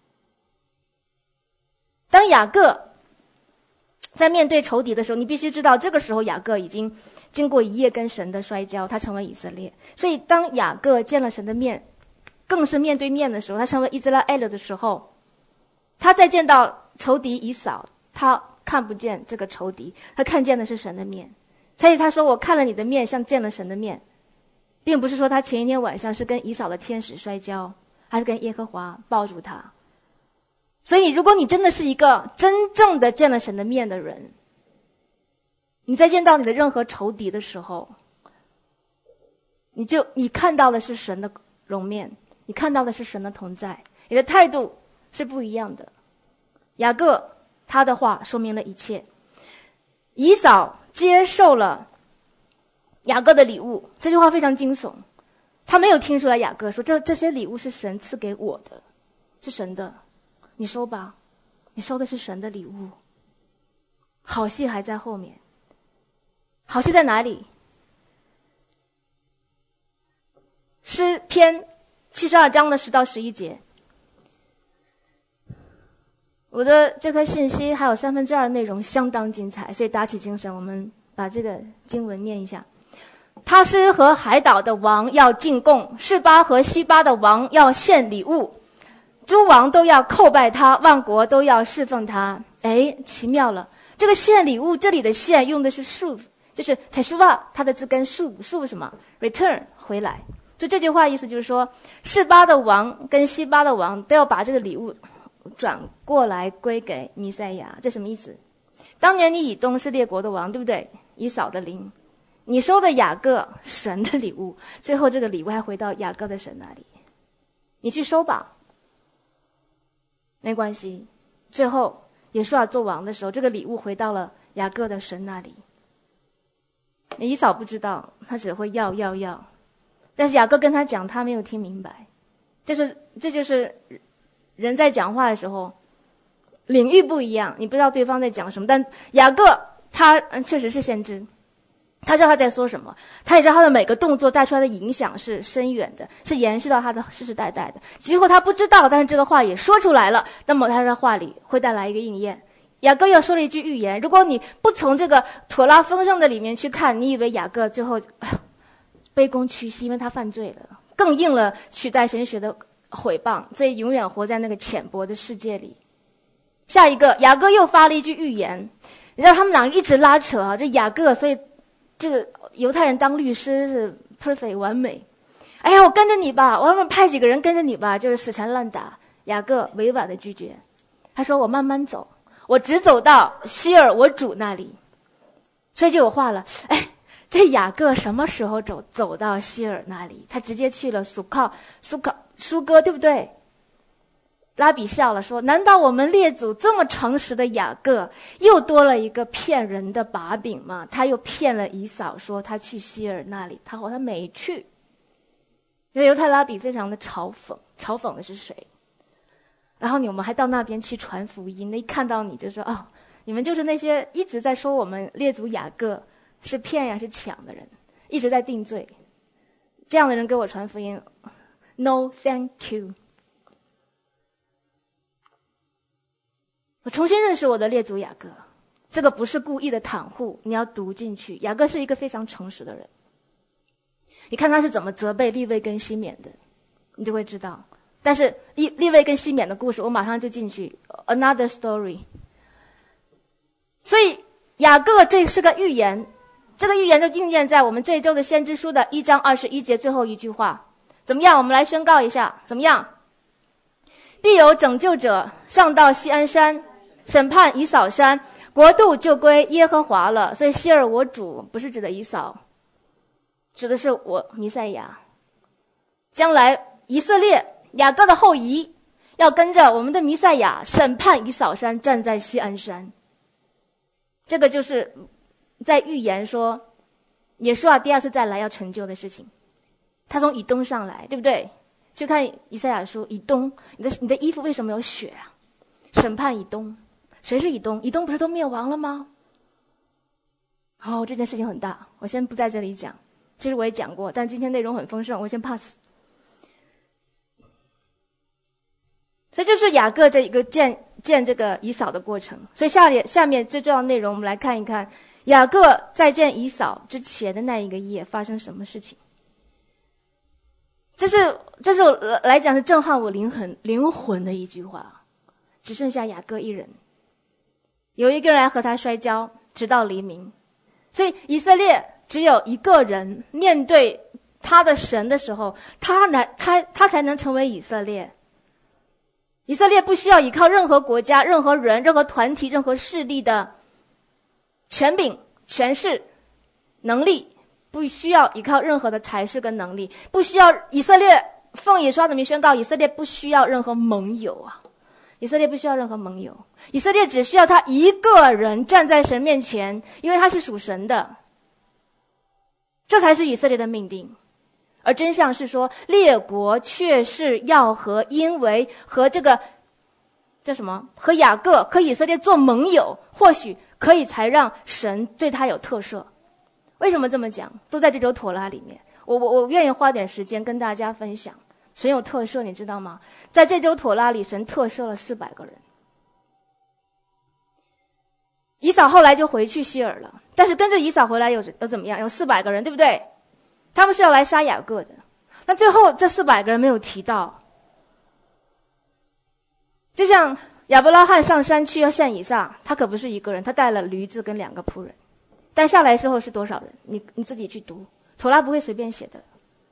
当雅各在面对仇敌的时候，你必须知道，这个时候雅各已经经过一夜跟神的摔跤，他成为以色列。所以当雅各见了神的面，更是面对面的时候，他成为以色列的时候，他再见到仇敌以扫，他看不见这个仇敌，他看见的是神的面。所以他说，我看了你的面像见了神的面，并不是说他前一天晚上是跟以扫的天使摔跤，还是跟耶和华抱住他。所以如果你真的是一个真正的见了神的面的人，你在见到你的任何仇敌的时候，你就你看到的是神的容面，你看到的是神的同在，你的态度是不一样的。雅各他的话说明了一切。以扫接受了雅各的礼物，这句话非常惊悚。他没有听出来雅各说，这这些礼物是神赐给我的，是神的，你收吧，你收的是神的礼物。好戏还在后面。好戏在哪里？诗篇七十二章的十到十一节。 我的这颗信息还有三分之二内容相当精彩，所以打起精神，我们把这个经文念一下。他施和海岛的王要进贡，示巴和西巴的王要献礼物，诸王都要叩拜他，万国都要侍奉他。哎，奇妙了，这个献礼物，这里的献用的是shuv，就是 teshuva， 它的字根shuv，shuv什么 return 回来。就这句话意思就是说，示巴的王跟西巴的王都要把这个礼物转过来归给弥赛亚。这什么意思？当年你以东是列国的王，对不对？以扫的灵，你收的雅各神的礼物，最后这个礼物还回到雅各的神那里，你去收吧，没关系。最后耶稣亚做王的时候，这个礼物回到了雅各的神那里。以扫不知道，他只会要要要，但是雅各跟他讲，他没有听明白。这是这就是人在讲话的时候领域不一样，你不知道对方在讲什么。但雅各他确实是先知，他知道他在说什么，他也知道他的每个动作带出来的影响是深远的，是延续到他的世世代代的。结果他不知道，但是这个话也说出来了，那么他的话里会带来一个应验。雅各又说了一句预言，如果你不从这个妥拉丰盛的里面去看，你以为雅各最后卑躬屈膝，因为他犯罪了，更应了取代神学的毁谤，所以永远活在那个浅薄的世界里。下一个，雅各又发了一句预言，你知道他们两个一直拉扯啊，这雅各，所以这个犹太人当律师是 perfect 完美。哎呀，我跟着你吧，我要不派几个人跟着你吧，就是死缠烂打。雅各委婉的拒绝，他说我慢慢走，我只走到希尔我主那里。所以就有话了，哎，这雅各什么时候走走到希尔那里？他直接去了苏靠苏靠舒哥，对不对？拉比笑了说，难道我们列祖这么诚实的雅各又多了一个骗人的把柄吗？他又骗了以扫说他去希尔那里，他说他没去。因为犹太拉比非常的嘲讽，嘲讽的是谁？然后你我们还到那边去传福音，那一看到你就说，哦，你们就是那些一直在说我们列祖雅各是骗呀是抢的人，一直在定罪，这样的人给我传福音 ，No thank you。我重新认识我的列祖雅各，这个不是故意的袒护，你要读进去。雅各是一个非常诚实的人，你看他是怎么责备利未跟西缅的，你就会知道。但是利利未跟西缅的故事，我马上就进去 another story。所以雅各这是个预言，这个预言就应验在我们这一周的先知书的一章二十一节最后一句话。怎么样？我们来宣告一下，怎么样？必有拯救者上到锡安山，审判以扫山，国度就归耶和华了。所以希尔我主不是指的以扫，指的是我弥赛亚。将来以色列雅各的后裔要跟着我们的弥赛亚审判以扫山，站在锡安山。这个就是在预言说耶稣啊第二次再来要成就的事情。他从以东上来，对不对？去看以赛亚书，以东，你的你的衣服为什么有血啊？审判以东，谁是以东？以东不是都灭亡了吗？哦，这件事情很大，我先不在这里讲。其实我也讲过，但今天内容很丰盛，我先 pass。所以就是雅各这一个见见这个以扫的过程。所以下列下面最重要的内容，我们来看一看雅各在见以扫之前的那一个夜发生什么事情。这是这是来讲是震撼我灵魂灵魂的一句话。只剩下雅各一人，有一个人来和他摔跤，直到黎明。所以以色列只有一个人面对他的神的时候，他能他他才能成为以色列。以色列不需要依靠任何国家、任何人、任何团体、任何势力的权柄、权势、能力，不需要依靠任何的才识跟能力，不需要以色列奉以刷的名宣告，以色列不需要任何盟友啊！以色列不需要任何盟友，以色列只需要他一个人站在神面前，因为他是属神的，这才是以色列的命定。而真相是说，列国却是要和因为和这个叫什么和雅各和以色列做盟友，或许可以才让神对他有特赦。为什么这么讲？都在这周妥拉里面，我我我愿意花点时间跟大家分享。神有特赦，你知道吗？在这周妥拉里，神特赦了四百个人。 扫后来就回去希尔了，但是跟着以扫回来有有怎么样？有四百个人，对不对？他们是要来杀雅各的。那最后这四百个人没有提到，就像亚伯拉罕上山去要献以撒，他可不是一个人，他带了驴子跟两个仆人。但下来之后是多少人？你你自己去读，妥拉不会随便写的。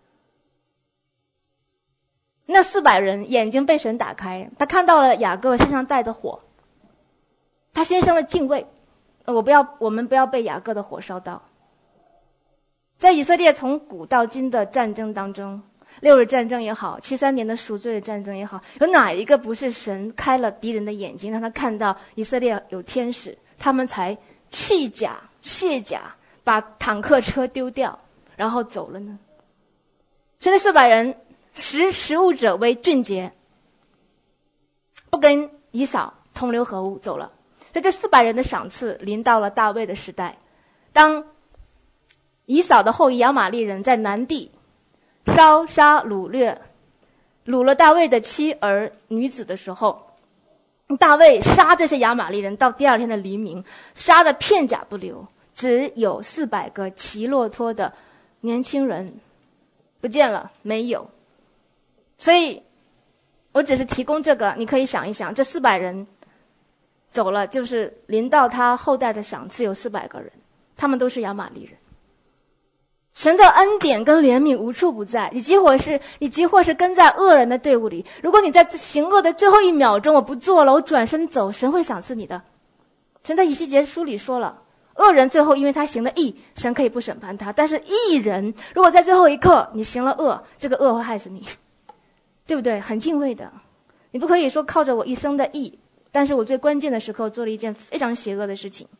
那四百人眼睛被神打开，他看到了雅各身上带着火，他心生了敬畏。我不要，我们不要被雅各的火烧到。在以色列从古到今的战争当中，六日战争也好，七三年的赎罪的战争也好，有哪一个不是神开了敌人的眼睛，让他看到以色列有天使，他们才弃甲卸甲，把坦克车丢掉，然后走了呢？所以那四百人识时务者为俊杰，不跟以扫同流合污走了。所以这四百人的赏赐临到了大卫的时代。当以扫的后裔亚玛力人在南地烧杀掳掠掳了大卫的妻儿女子的时候，大卫杀这些亚玛力人到第二天的黎明，杀得片甲不留，只有四百个骑骆驼的年轻人不见了，没有。所以我只是提供这个，你可以想一想，这四百人走了，就是临到他后代的赏赐有四百个人，他们都是亚玛力人。神的恩典跟怜悯无处不在，你几乎是你几乎是跟在恶人的队伍里。如果你在行恶的最后一秒钟我不做了，我转身走，神会赏赐你的。神在以西结书里说了，恶人最后因为他行了义，神可以不审判他，但是义人如果在最后一刻你行了恶，这个恶会害死你，对不对？很敬畏的。你不可以说靠着我一生的义，但是我最关键的时刻做了一件非常邪恶的事情。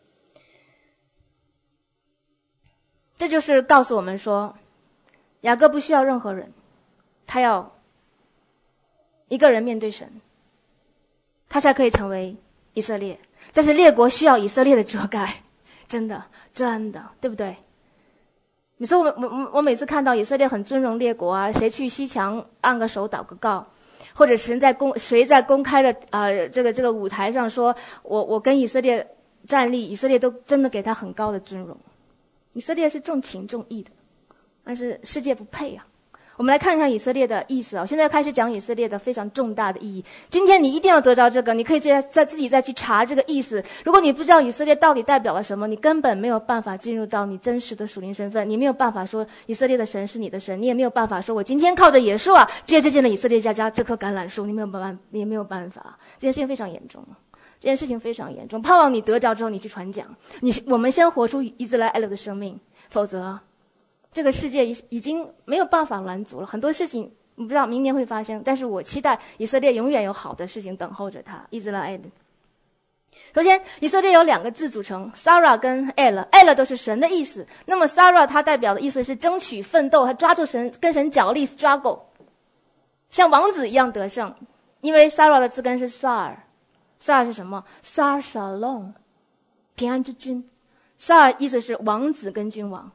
这就是告诉我们说，雅各不需要任何人，他要一个人面对神，他才可以成为以色列。但是列国需要以色列的遮盖，真的真的，对不对？你说我我我每次看到以色列很尊荣列国啊，谁去西墙按个手祷个告，或者谁在公谁在公开的呃这个这个舞台上说我我跟以色列站立，以色列都真的给他很高的尊荣。以色列是重情重义的，但是世界不配啊。我们来看一下以色列的意思啊。我现在开始讲以色列的非常重大的意义。今天你一定要得到这个，你可以再再自己再去查这个意思。如果你不知道以色列到底代表了什么，你根本没有办法进入到你真实的属灵身份。你没有办法说以色列的神是你的神，你也没有办法说我今天靠着耶稣啊，接着见了以色列家家这棵橄榄树，你没有办法，你也没有办法。这件事情非常严重。这件事情非常严重，盼望你得着之后你去传讲。你我们先活出以色列的生命，否则这个世界已已经没有办法拦阻了。很多事情我不知道明年会发生，但是我期待以色列永远有好的事情等候着他。以色列。首先，以色列有两个字组成 ，Sarah 跟 El，El 都是神的意思。那么 Sarah 它代表的意思是争取、奋斗，他抓住神，跟神角力 ，struggle， 像王子一样得胜。因为 Sarah 的字根是 Sar。Sar 是什么 ？Sar Shalom， 平安之君。Sar 意思是王子跟君王。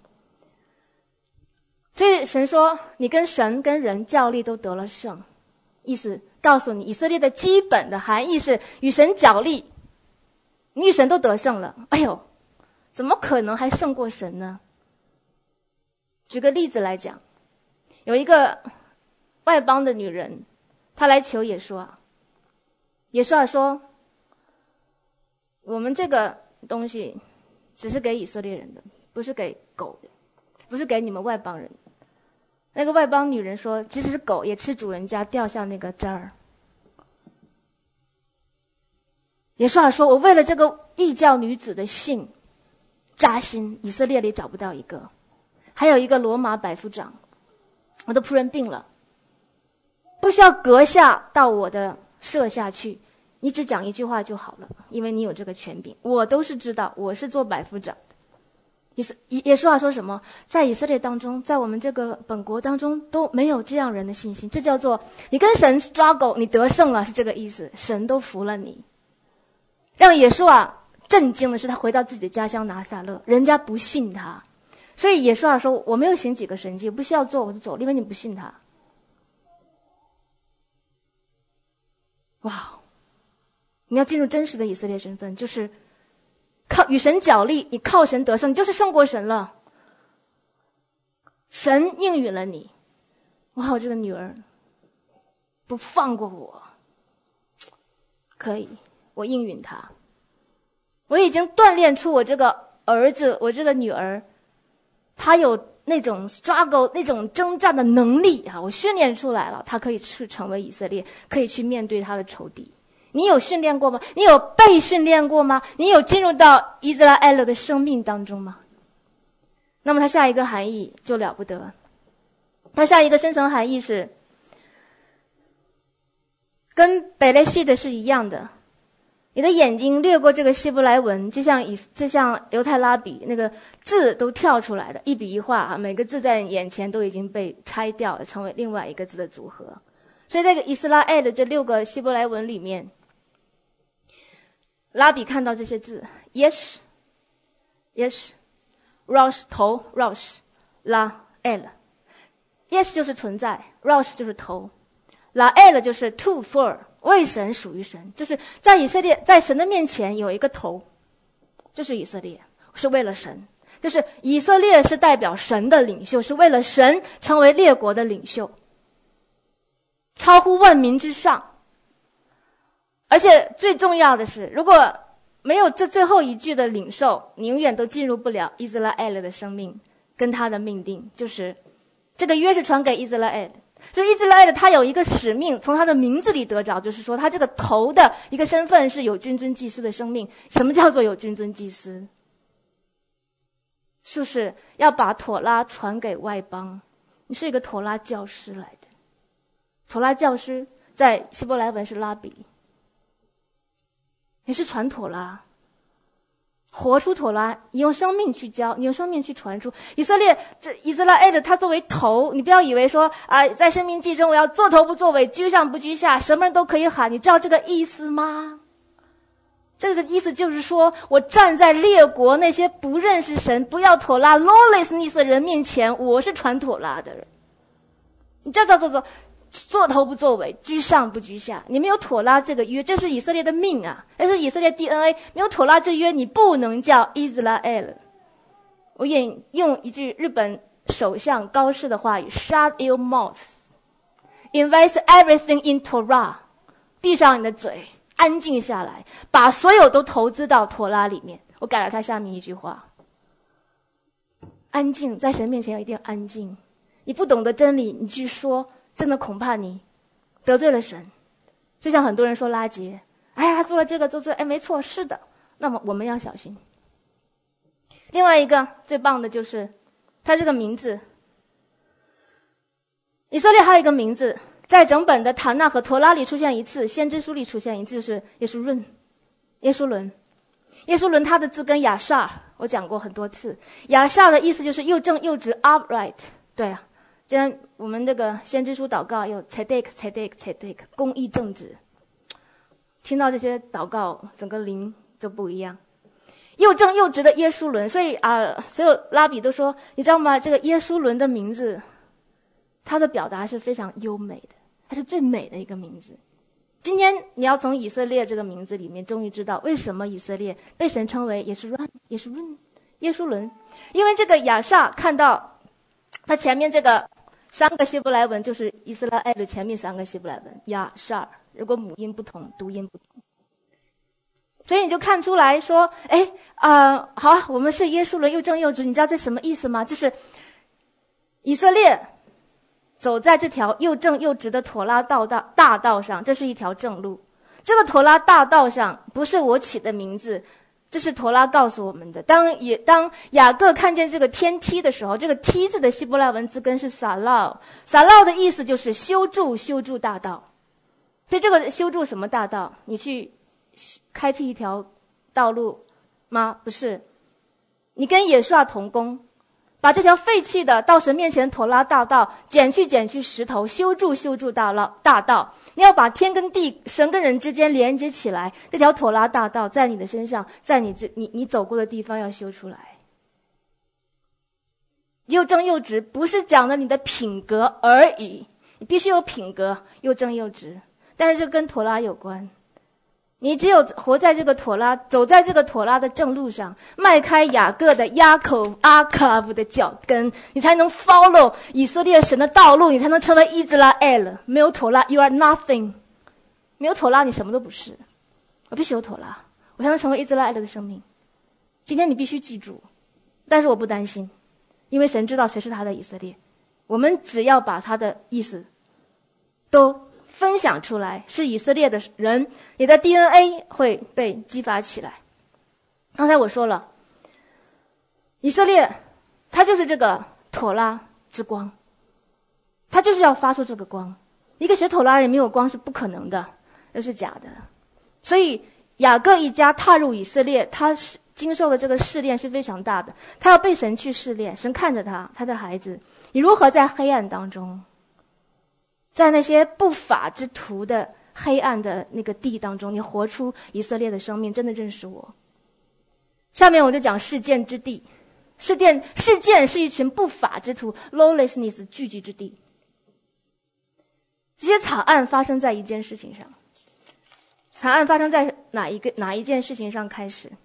所以神说，你跟神跟人较力都得了胜，意思告诉你，以色列的基本的含义是与神较力，你与神都得胜了。哎呦，怎么可能还胜过神呢？举个例子来讲，有一个外邦的女人，她来求耶稣啊，耶稣啊说，我们这个东西只是给以色列人的，不是给狗的，不是给你们外邦人。那个外邦女人说，即使是狗也吃主人家掉下那个渣儿。耶稣说，我为了这个异教女子的信扎心，以色列里找不到一个。还有一个罗马百夫长，我的仆人病了，不需要阁下到我的舍下去，你只讲一句话就好了，因为你有这个权柄，我都是知道，我是做百夫长的。耶稣说什么？在以色列当中，在我们这个本国当中都没有这样人的信心，这叫做你跟神 struggle， 你得胜了，是这个意思，神都服了你。让耶稣啊震惊的是，他回到自己的家乡拿撒勒，人家不信他，所以耶稣啊说，我没有行几个神迹，不需要做我就走，因为你不信他。哇，你要进入真实的以色列身份，就是靠与神角力，你靠神得胜，你就是胜过神了。神应允了你，哇，我这个女儿不放过我，可以，我应允她。我已经锻炼出我这个儿子，我这个女儿，她有那种 struggle 那种征战的能力啊，我训练出来了，她可以去成为以色列，可以去面对她的仇敌。你有训练过吗？你有被训练过吗？你有进入到以斯拉エル的生命当中吗？那么它下一个含义就了不得，它下一个深层含义是跟北雷西的是一样的。你的眼睛掠过这个希伯来文，就像以就像犹太拉比那个字都跳出来的，一笔一画啊，每个字在眼前都已经被拆掉了，成为另外一个字的组合。所以这个以斯拉エル的这六个希伯来文里面，拉比看到这些字 ，yesh yesh rosh 头 rosh 拉 el yesh 就是存在 rosh 就是头，拉 el 就是 to for 为神属于神，就是在以色列在神的面前有一个头，就是以色列是为了神，就是以色列是代表神的领袖，是为了神成为列国的领袖，超乎万民之上。而且最重要的是，如果没有这最后一句的领受，你永远都进入不了以斯拉エル的生命跟他的命定，就是这个约是传给以斯拉エル。所以以斯拉エル他有一个使命，从他的名字里得着，就是说他这个头的一个身份是有君尊祭司的生命。什么叫做有君尊祭司？就是要把妥拉传给外邦，你是一个妥拉教师来的。妥拉教师在希伯来文是拉比，你是传妥拉，活出妥拉，你用生命去教，你用生命去传出。以色列这以斯拉エル他作为头，你不要以为说啊，在生命记中我要做头不做尾，居上不居下，什么人都可以喊，你知道这个意思吗？这个意思就是说，我站在列国那些不认识神、不要妥拉 lawlessness 的人面前，我是传妥拉的人。你这叫做做做头不作尾，居上不居下。你没有妥拉这个约，这是以色列的命啊，这是以色列 D N A。没有妥拉这约，你不能叫以斯拉エル。我引用一句日本首相高士的话语 ：Shut your mouth, invest everything in Torah。闭上你的嘴，安静下来，把所有都投资到妥拉里面。我改了他下面一句话：安静，在神面前一定要安静。你不懂得真理，你去说，真的恐怕你得罪了神。就像很多人说拉结，哎呀，他做了这个做这个，哎，没错，是的。那么我们要小心。另外一个最棒的就是他这个名字，以色列还有一个名字，在整本的坦纳和陀拉里出现一次，先知书里出现一次，是耶稣论，耶稣伦。耶稣伦他的字根亚萨，我讲过很多次，亚萨的意思就是又正又直 upright。对啊，今天我们这个先知书祷告有 tzedek tzedek tzedek 公义正直，听到这些祷告，整个灵就不一样。又正又直的耶稣伦，所以啊、呃，所有拉比都说，你知道吗？这个耶稣伦的名字，它的表达是非常优美的，它是最美的一个名字。今天你要从以色列这个名字里面，终于知道为什么以色列被神称为耶稣伦、耶稣伦、耶稣伦，因为这个亚萨看到他前面这个三个希伯来文，就是以斯拉エル前面三个希伯来文亚萨，如果母音不同，读音不同。所以你就看出来说，哎啊、呃，好啊，我们是耶稣伦又正又直，你知道这什么意思吗？就是以色列走在这条又正又直的妥拉道大大道上，这是一条正路。这个妥拉大道上不是我起的名字，这是妥拉告诉我们的。当也当雅各看见这个天梯的时候，这个梯字的希伯来文字根是撒拉，撒拉的意思就是修筑修筑大道。所以这个修筑什么大道？你去开辟一条道路吗？不是，你跟耶稣同工，把这条废弃的到神面前妥拉大道捡去捡去石头，修筑修筑大道大道。你要把天跟地、神跟人之间连接起来，这条妥拉大道在你的身上，在你这你你走过的地方要修出来。又正又直不是讲的你的品格而已，你必须有品格，又正又直。但是这跟妥拉有关， 你只有活在这个妥拉，走在这个妥拉的正路上，迈开雅各的亚口阿卡夫的脚跟，你才能 follow 以色列神的道路，你才能成为伊斯拉埃了。没有妥拉 ，you are nothing。没有妥拉，你什么都不是。我必须有妥拉，我才能成为伊斯拉埃的生命。今天你必须记住，但是我不担心，因为神知道谁是他的以色列。我们只要把他的意思都分享出来，是以色列的人，你的 D N A 会被激发起来。刚才我说了，以色列它就是这个妥拉之光，它就是要发出这个光。一个学妥拉人没有光是不可能的，又是假的。所以雅各一家踏入以色列，他是经受的这个试炼是非常大的，他要被神去试炼，神看着他，他的孩子，你如何在黑暗当中，在那些不法之徒的黑暗的那个地当中，你活出以色列的生命，真的认识我。下面我就讲事件之地。事件事件是一群不法之徒 lawlessness 聚集之地。这些惨案发生在一件事情上，惨案发生在哪一个哪一件事情上开始？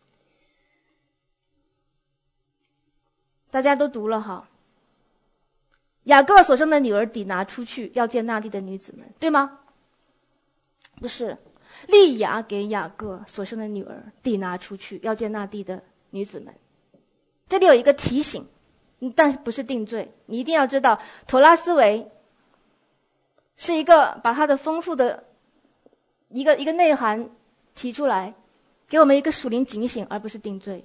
大家都读了哈。雅各所生的女儿底拿出去要见那地的女子们，对吗？不是，利亚给雅各所生的女儿底拿出去要见那地的女子们。这里有一个提醒，但是不是定罪。你一定要知道，妥拉思维是一个把它的丰富的一个一个内涵提出来，给我们一个属灵警醒，而不是定罪。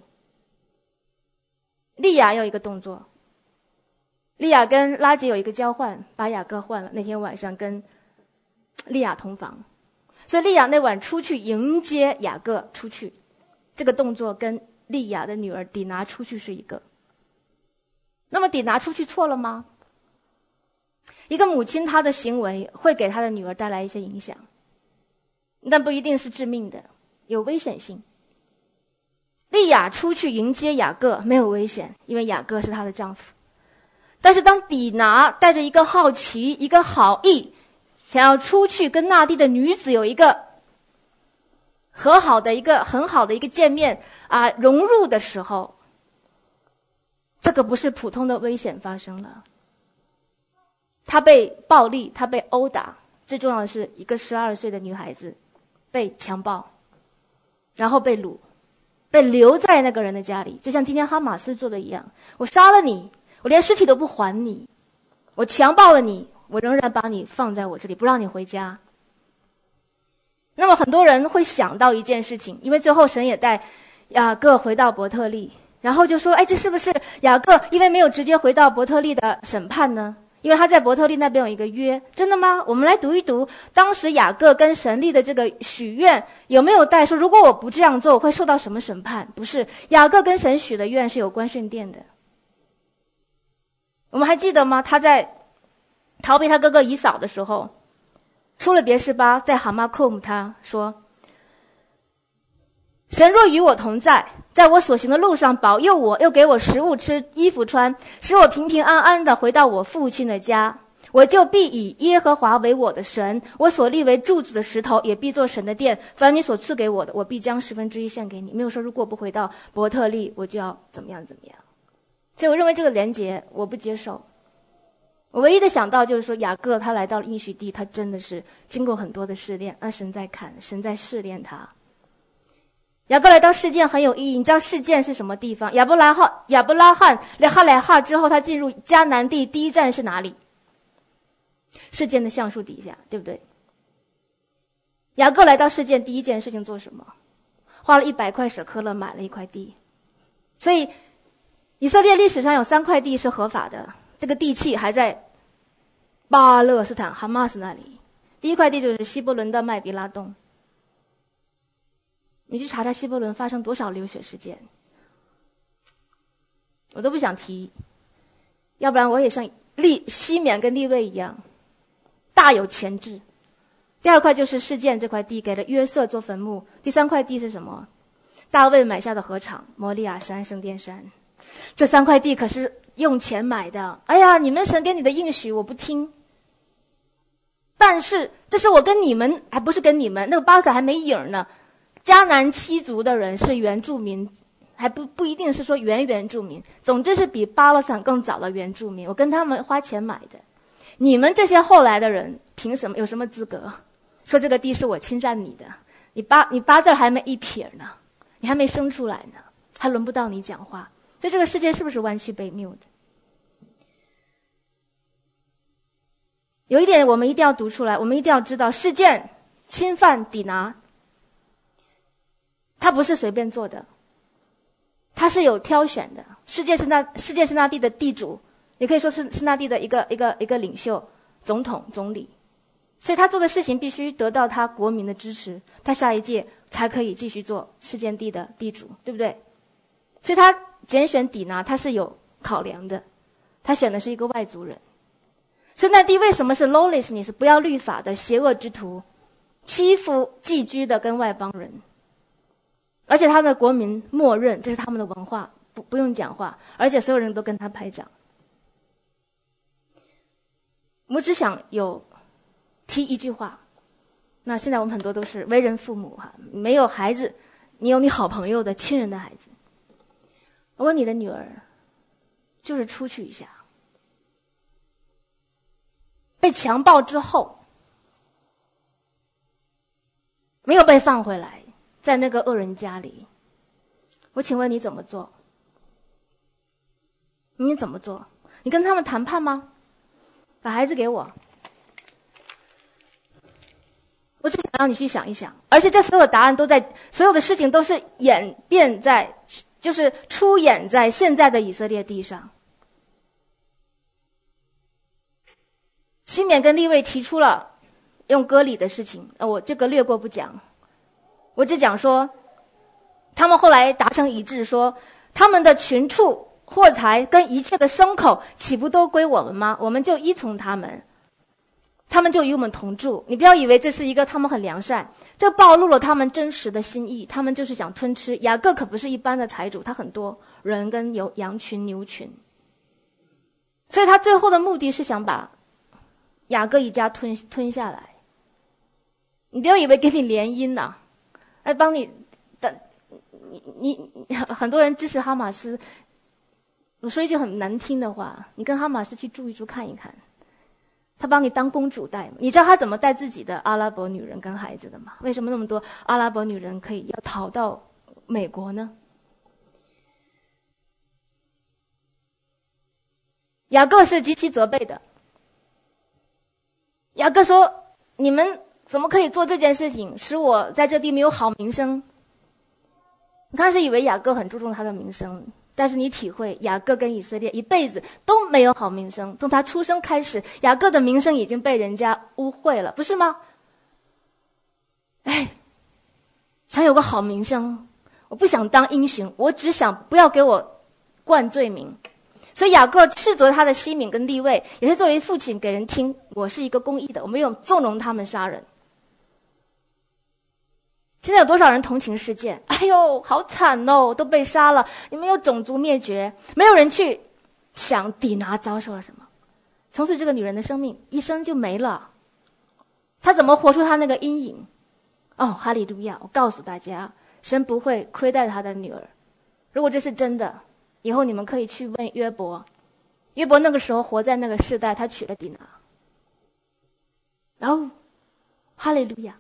利亚有一个动作，利亚跟拉结有一个交换，把雅各换了。那天晚上跟利亚同房，所以利亚那晚出去迎接雅各出去，这个动作跟利亚的女儿底拿出去是一个。那么底拿出去错了吗？一个母亲她的行为会给她的女儿带来一些影响，但不一定是致命的，有危险性。利亚出去迎接雅各没有危险，因为雅各是她的丈夫。但是当底拿带着一个好奇一个好意，想要出去跟那地的女子有一个和好的一个很好的一个见面啊，融入的时候，这个不是普通的危险发生了。她被暴力，她被殴打，最重要的是一个十二岁的女孩子被强暴，然后被掳，被留在那个人的家里，就像今天哈马斯做的一样，我杀了你，我连尸体都不还你，我强暴了你，我仍然把你放在我这里，不让你回家。那么很多人会想到一件事情，因为最后神也带雅各回到伯特利，然后就说，哎，这是不是雅各因为没有直接回到伯特利的审判呢？因为他在伯特利那边有一个约，真的吗？我们来读一读当时雅各跟神立的这个许愿，有没有带说如果我不这样做我会受到什么审判？不是，雅各跟神许的愿是有关圣殿的。我们还记得吗？他在逃避他哥哥以扫的时候，出了别是巴，在哈马库姆他说，神若与我同在，在我所行的路上保佑我，又给我食物吃，衣服穿，使我平平安安地回到我父亲的家，我就必以耶和华为我的神，我所立为柱子的石头也必做神的殿，凡你所赐给我的，我必将十分之一献给你。没有说如果不回到伯特利我就要怎么样怎么样。所以我认为这个连结我不接受。我唯一的想到就是说，雅各他来到了应许地，他真的是经过很多的试炼，那神在看，神在试炼他。雅各来到事件很有意义，你知道事件是什么地方？亚伯拉罕亚伯拉罕来哈莱哈之后，他进入迦南地，第一站是哪里？事件的橡树底下，对不对？雅各来到事件第一件事情做什么？花了一百块舍客勒买了一块地。所以以色列历史上有三块地是合法的，这个地契还在巴勒斯坦哈马斯那里。第一块地就是希伯伦的麦比拉洞。你去查查希伯伦发生多少流血事件，我都不想提，要不然我也像利西缅跟利未一样大有潜质。第二块就是事件这块地给了约瑟做坟墓。第三块地是什么？大卫买下的禾场，摩利亚山、圣殿山。这三块地可是用钱买的。哎呀，你们神给你的应许我不听， 但是这是我跟你们，还不是跟你们，那个巴萨还没影呢。迦南七族的人是原住民，还不不一定是说原原住民，总之是比巴勒斯坦更早的原住民，我跟他们花钱买的。你们这些后来的人凭什么有什么资格说这个地是我侵占你的？你八你八字还没一撇呢，你还没生出来呢，还轮不到你讲话。所以这个世界是不是弯曲悖谬的？有一点我们一定要读出来，我们一定要知道，事件侵犯底拿，他不是随便做的，他是有挑选的。世界是那世界是那地的地主，也可以说是是那地的一个一个一个领袖、总统、总理，所以他做的事情必须得到他国民的支持，他下一届才可以继续做事件地的地主，对不对？所以他拣选底拿，他是有考量的，他选的是一个外族人。所以那地为什么是 lawlessness 不要律法的邪恶之徒，欺负寄居的跟外邦人，而且他的国民默认这是他们的文化，不不用讲话，而且所有人都跟他拍掌。我只想有提一句话，那现在我们很多都是为人父母哈，没有孩子，你有你好朋友的亲人的孩子，如果你的女儿就是出去一下，被强暴之后没有被放回来，在那个恶人家里，我请问你怎么做？你怎么做？你跟他们谈判吗？把孩子给我，我只想让你去想一想，而且这所有答案都在，所有的事情都是演变在，就是出演在现在的以色列地上。西缅跟利未提出了用割礼的事情，呃，我这个略过不讲，我只讲说，他们后来达成一致说，他们的群畜、货财跟一切的牲口，岂不都归我们吗？我们就依从他们，他们就与我们同住。你不要以为这是一个他们很良善，这暴露了他们真实的心意，他们就是想吞吃。雅各可不是一般的财主，他很多人跟有羊群、牛群，所以他最后的目的是想把雅各一家吞吞下来。你不要以为给你联姻呐、啊，来帮你的，你你你很多人支持哈马斯，我说一句很难听的话，你跟哈马斯去住一住看一看，他帮你当公主带，你知道他怎么带自己的阿拉伯女人跟孩子的吗？为什么那么多阿拉伯女人可以要逃到美国呢？雅各是极其责备的。雅各说，你们怎么可以做这件事情，使我在这地没有好名声？你开始以为雅各很注重他的名声，但是你体会，雅各跟以色列一辈子都没有好名声，从他出生开始，雅各的名声已经被人家污秽了，不是吗？哎，想有个好名声，我不想当英雄，我只想不要给我冠罪名。所以雅各斥责他的西缅跟利未，也是作为父亲给人听，我是一个公义的，我没有纵容他们杀人。现在有多少人同情事件？哎呦，好惨哦，都被杀了，你们有种族灭绝，没有人去想底拿遭受了什么。从此这个女人的生命一生就没了，她怎么活出她那个阴影？哦，哈利路亚！我告诉大家，神不会亏待他的女儿。如果这是真的，以后你们可以去问约伯，约伯那个时候活在那个世代，他娶了底拿。然后，哈利路亚！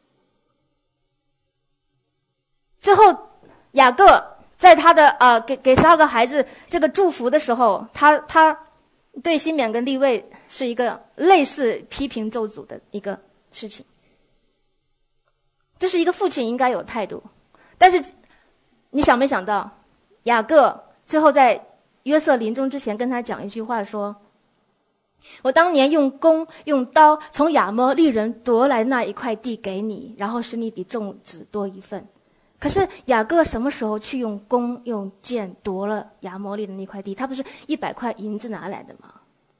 最后，雅各在他的呃给给十二个孩子这个祝福的时候，他他对西缅跟利未是一个类似批评咒诅的一个事情。这是一个父亲应该有态度，但是你想没想到，雅各最后在约瑟临终之前跟他讲一句话说，我当年用弓用刀从亚摩利人夺来那一块地给你，然后使你比众子多一份。可是雅各什么时候去用弓用箭夺了亚摩利人那块地？他不是一百块银子拿来的吗？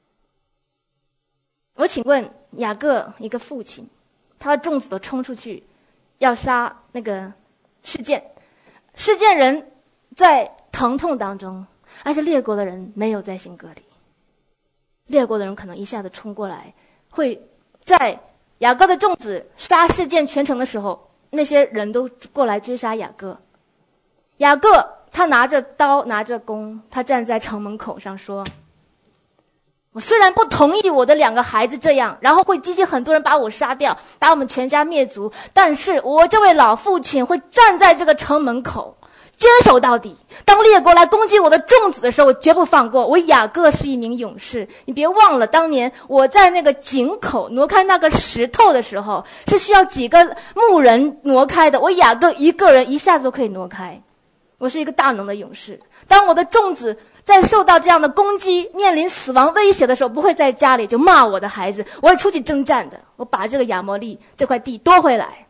我请问雅各一个父亲，他的众子都冲出去要杀那个事件，事件人在疼痛当中，而且列国的人没有在行割礼，列国的人可能一下子冲过来，会在雅各的众子杀事件全城的时候，那些人都过来追杀雅各。雅各他拿着刀拿着弓，他站在城门口上说，我虽然不同意我的两个孩子这样，然后会激起很多人把我杀掉，把我们全家灭族，但是我这位老父亲会站在这个城门口坚守到底。当列国来攻击我的众子的时候，我绝不放过。我雅各是一名勇士，你别忘了当年我在那个井口挪开那个石头的时候，是需要几个牧人挪开的，我雅各一个人一下子都可以挪开。我是一个大能的勇士。当我的众子在受到这样的攻击，面临死亡威胁的时候，不会在家里就骂我的孩子，我会出去征战的，我把这个亚摩利这块地夺回来。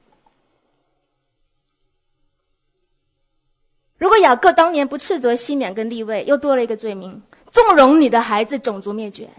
如果雅各当年不斥责西缅跟利未，又多了一个罪名，纵容你的孩子种族灭绝。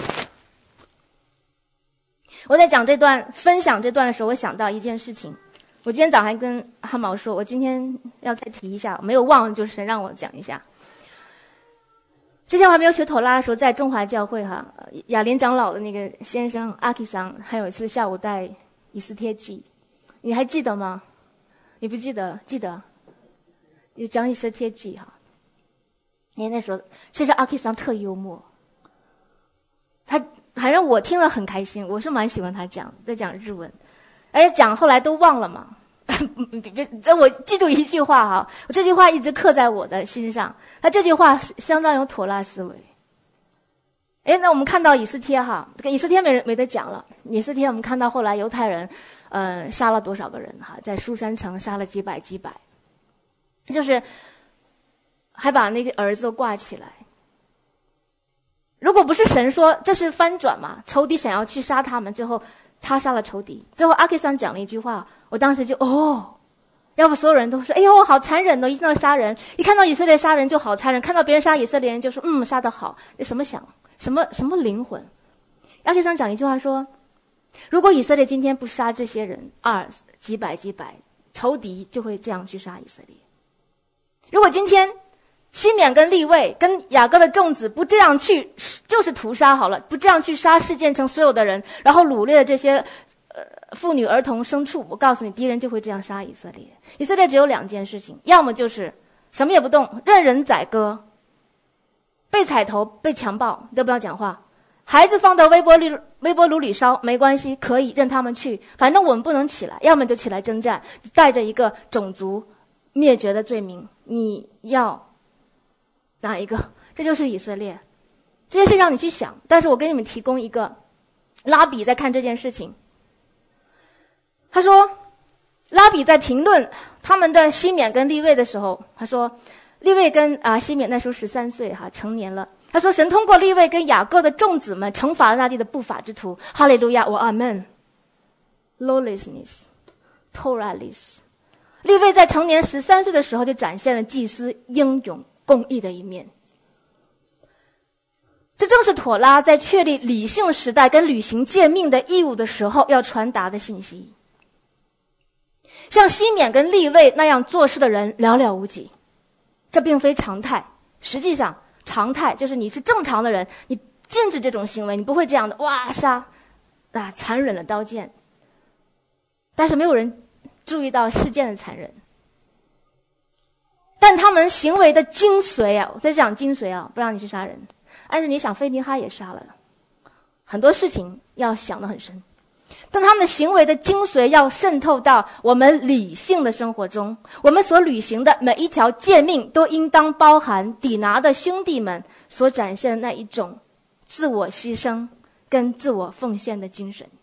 我在讲这段分享这段的时候，我想到一件事情。我今天早上还跟汉毛说，我今天要再提一下，没有忘，就是让我讲一下。之前我还没有学妥拉的时候，在中华教会哈，雅莲长老的那个先生阿基桑，还有一次下午带以斯帖记，你还记得吗？你不记得了？记得？有讲以斯帖记哈。你那时候，其实阿基桑特幽默，他反正我听了很开心，我是蛮喜欢他讲，在讲日文。而且讲后来都忘了嘛，我记住一句话哈，我这句话一直刻在我的心上。他这句话相当有妥拉思维。哎，那我们看到以斯帖哈，以斯帖没人没得讲了。以斯帖我们看到后来犹太人，呃，杀了多少个人哈，在书珊城杀了几百几百，就是还把那个儿子都挂起来。如果不是神说这是翻转嘛，仇敌想要去杀他们，最后他杀了仇敌。最后阿基桑讲了一句话，我当时就哦，要不所有人都说哎呦好残忍哦，一听到杀人，一看到以色列杀人就好残忍，看到别人杀以色列人就说嗯杀得好，什么想什么什么灵魂。阿基桑讲一句话说，如果以色列今天不杀这些人二几百几百，仇敌就会这样去杀以色列。如果今天西缅跟利未跟雅各的众子不这样去，就是屠杀好了，不这样去杀事件城所有的人，然后掳掠了这些呃妇女儿童牲畜，我告诉你，敌人就会这样杀以色列。以色列只有两件事情，要么就是什么也不动，任人宰割，被踩头被强暴都不要讲话，孩子放到微波炉微波炉里烧没关系，可以任他们去，反正我们不能起来，要么就起来征战，带着一个种族灭绝的罪名，你要哪一个？这就是以色列。这件事让你去想，但是我给你们提供一个拉比在看这件事情。他说，拉比在评论他们的西缅跟利未的时候，他说，利未跟啊西缅那时候十三岁哈，成年了。他说，神通过利未跟雅各的众子们惩罚了那地的不法之徒。哈利路亚，我阿门。Lawlessness, Torahless。利未在成年十三岁的时候就展现了祭司英勇公义的一面。这正是妥拉在确立理性时代跟履行诫命的义务的时候要传达的信息。像西缅跟利未那样做事的人寥寥无几，这并非常态。实际上常态就是你是正常的人，你禁止这种行为，你不会这样的哇杀啊残忍的刀剑。但是没有人注意到事件的残忍，但他们行为的精髓啊，我在讲精髓啊，不让你去杀人。但是你想，菲尼哈也杀了，很多事情要想得很深，但他们的行为的精髓要渗透到我们理性的生活中。我们所履行的每一条诫命都应当包含底拿的兄弟们所展现的那一种自我牺牲跟自我奉献的精神。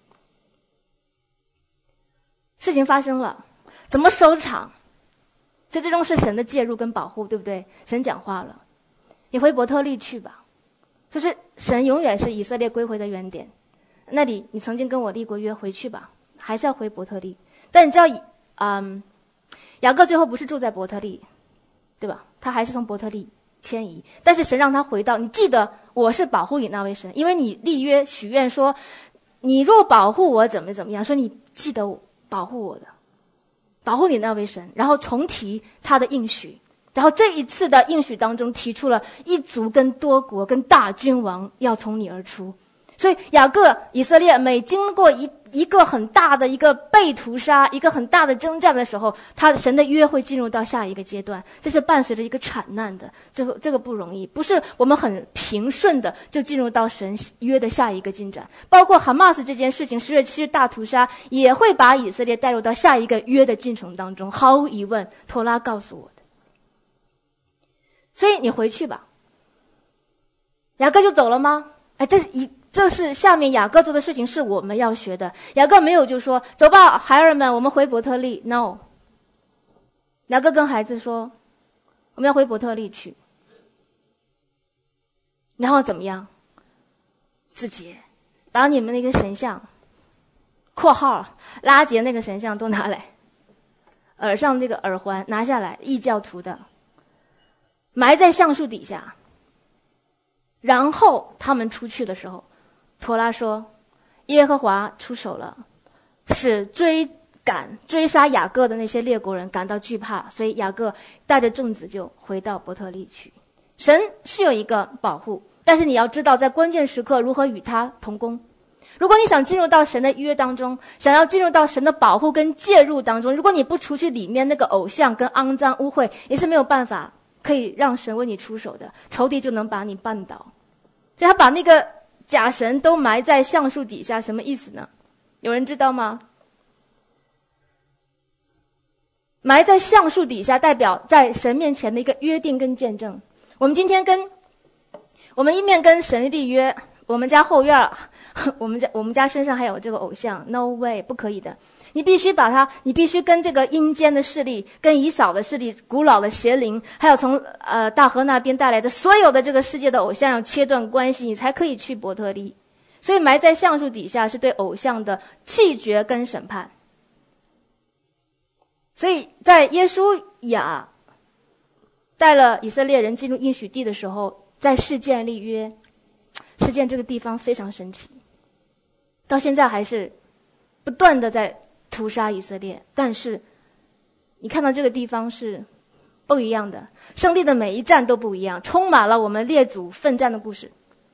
事情发生了，怎么收场？这最终是神的介入跟保护，对不对？神讲话了，你回伯特利去吧。就是神永远是以色列归回的原点，那里你曾经跟我立过约，回去吧，还是要回伯特利。但你知道，嗯，雅各最后不是住在伯特利，对吧？他还是从伯特利迁移，但是神让他回到，你记得我是保护你那位神，因为你立约许愿说，你若保护我怎么怎么样，说你记得我保护我的，保护你那位神，然后重提他的应许。然后这一次的应许当中提出了一族跟多国跟大君王要从你而出。所以雅各以色列每经过一一个很大的一个被屠杀，一个很大的征战的时候，他神的约会进入到下一个阶段，这是伴随着一个产难的，这个这个不容易，不是我们很平顺的就进入到神约的下一个进展。包括哈马斯这件事情，十月七日大屠杀也会把以色列带入到下一个约的进程当中，毫无疑问，托拉告诉我的。所以你回去吧。雅各就走了吗？哎，这是一。这是下面雅各做的事情，是我们要学的。雅各没有就说走吧孩儿们，我们回伯特利。 No， 雅各跟孩子说我们要回伯特利去，然后怎么样？自己把你们那个神像括号拉结那个神像都拿来，耳上那个耳环拿下来，异教徒的，埋在橡树底下。然后他们出去的时候，托拉说耶和华出手了，使追赶追杀雅各的那些列国人感到惧怕，所以雅各带着众子就回到伯特利去。神是有一个保护，但是你要知道在关键时刻如何与他同工。如果你想进入到神的约当中，想要进入到神的保护跟介入当中，如果你不除去里面那个偶像跟肮脏污秽，也是没有办法可以让神为你出手的，仇敌就能把你绊倒。所以他把那个假神都埋在橡树底下，什么意思呢？有人知道吗？埋在橡树底下代表在神面前的一个约定跟见证。我们今天跟我们一面跟神立约，我们家后院我们家我们家身上还有这个偶像， no way， 不可以的。你必须把它，你必须跟这个阴间的势力，跟以扫的势力，古老的邪灵，还有从呃大河那边带来的所有的这个世界的偶像要切断关系，你才可以去伯特利。所以埋在橡树底下是对偶像的弃绝跟审判。所以在耶稣亚带了以色列人进入应许地的时候，在示剑立约，示剑这个地方非常神奇，到现在还是不断的在屠杀以色列，但是你看到这个地方是不一样的，上帝的每一战都不一样，充满了我们列祖奋战的故事。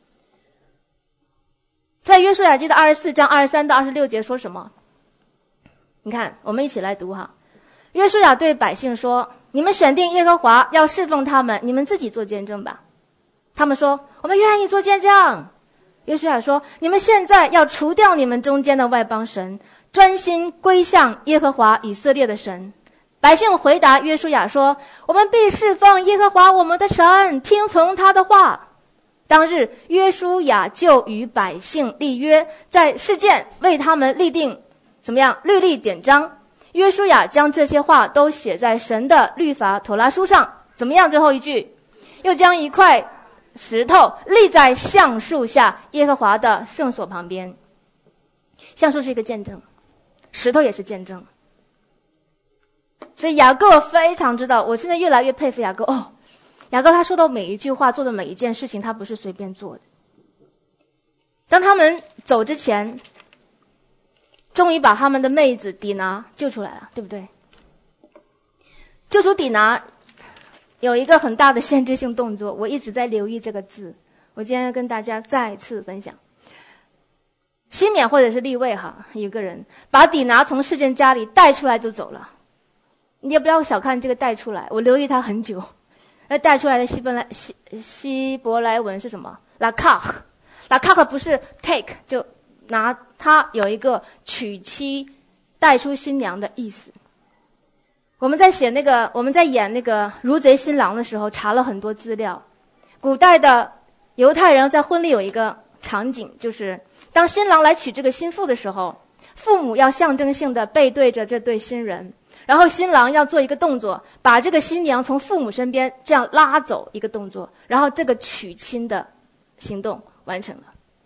在约书亚记的二十四章二十三到二十六节说什么？你看，我们一起来读哈。约书亚对百姓说：你们选定耶和华要侍奉他们，你们自己做见证吧。他们说：我们愿意做见证。约书亚说：你们现在要除掉你们中间的外邦神，专心归向耶和华以色列的神。百姓回答约书亚说：我们必侍奉耶和华我们的神，听从他的话。当日约书亚就与百姓立约，在示剑为他们立定怎么样律例典章。约书亚将这些话都写在神的律法妥拉书上。怎么样？最后一句，又将一块石头立在橡树下耶和华的圣所旁边。橡树是一个见证，石头也是见证。所以雅各非常知道，我现在越来越佩服雅各哦。雅各他说到每一句话，做的每一件事情，他不是随便做的。当他们走之前，终于把他们的妹子底拿救出来了，对不对？救出底拿有一个很大的限制性动作，我一直在留意这个字，我今天要跟大家再次分享。西缅或者是利未哈，有个人把底拿从事件家里带出来就走了。你也不要小看这个带出来，我留意他很久。那带出来的希伯来希希伯来文是什么？拉卡赫，拉卡赫不是 take 就拿，它有一个娶妻带出新娘的意思。我们在写那个我们在演那个如贼新郎的时候查了很多资料。古代的犹太人在婚礼有一个场景，就是当新郎来娶这个新妇的时候，父母要象征性的背对着这对新人，然后新郎要做一个动作，把这个新娘从父母身边这样拉走一个动作，然后这个娶亲的行动完成了。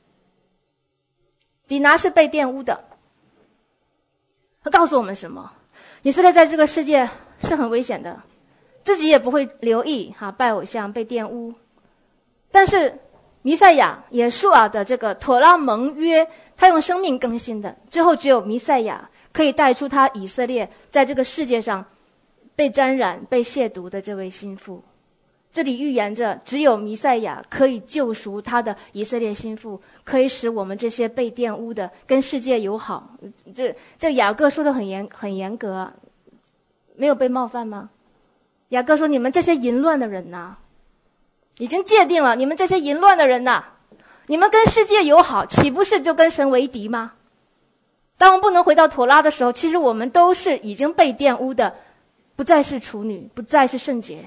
底拿是被玷污的，他告诉我们什么？以色列在这个世界是很危险的，自己也不会留意哈拜偶像被玷污，但是弥赛亚耶稣啊的这个妥拉盟约，他用生命更新的，最后只有弥赛亚可以带出他以色列在这个世界上被沾染被亵渎的这位心腹。 这里预言着只有弥赛亚可以救赎他的以色列心腹，可以使我们这些被玷污的跟世界友好。这这雅各说的很严很严格，没有被冒犯吗？雅各说，你们这些淫乱的人呐，已经界定了，你们这些淫乱的人呐，你们跟世界友好，岂不是就跟神为敌吗？当我们不能回到妥拉的时候，其实我们都是已经被玷污的，不再是处女，不再是圣洁。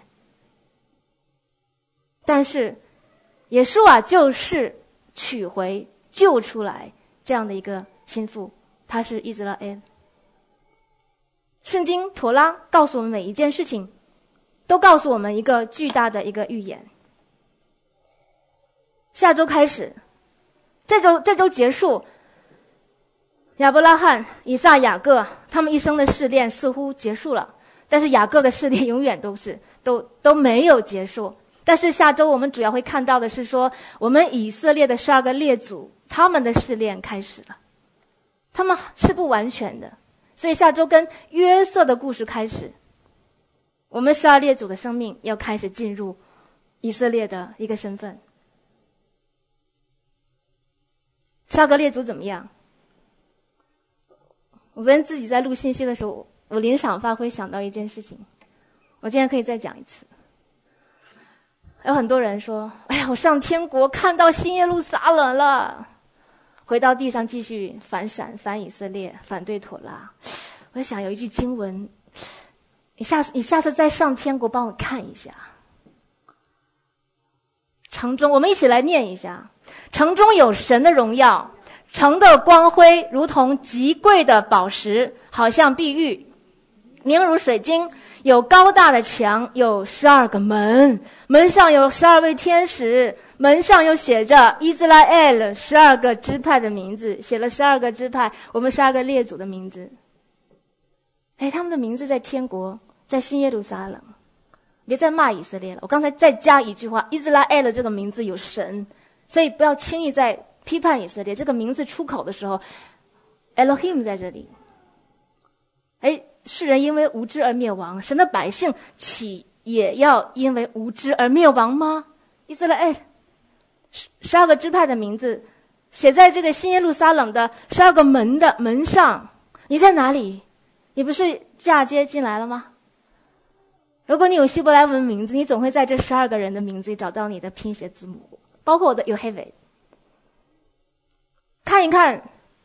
但是耶稣啊，就是取回救出来这样的一个心腹，他是以色列。圣经妥拉告诉我们每一件事情，都告诉我们一个巨大的一个预言。下周开始，这周这周结束，亚伯拉罕、以撒、雅各他们一生的试炼似乎结束了，但是雅各的试炼永远都是都都没有结束。但是下周我们主要会看到的是说，我们以色列的十二个列祖他们的试炼开始了，他们是不完全的，所以下周跟约瑟的故事开始，我们十二列祖的生命要开始进入以色列的一个身份。十二个列祖怎么样？我跟自己在录信息的时候，我临场发挥想到一件事情，我今天可以再讲一次。有很多人说，哎呀，我上天国看到新耶路撒冷了，回到地上继续反闪反以色列，反对妥拉。我在想有一句经文，你下次你下次再上天国帮我看一下。城中，我们一起来念一下，城中有神的荣耀，城的光辉如同极贵的宝石，好像碧玉，明如水晶，有高大的墙，有十二个门，门上有十二位天使，门上又写着以色列十二个支派的名字，写了十二个支派，我们十二个列祖的名字。哎，他们的名字在天国，在新耶路撒冷。别再骂以色列了，我刚才再加一句话，以色列这个名字有神，所以不要轻易在批判以色列。这个名字出口的时候 Elohim 在这里。哎，世人因为无知而灭亡，神的百姓岂也要因为无知而灭亡吗？以色列十二个支派的名字写在这个新耶路撒冷的十二个门的门上。你在哪里？你不是嫁接进来了吗？如果你有希伯来文名字，你总会在这十二个人的名字里找到你的拼写字母，包括我的 Yoheved。看一看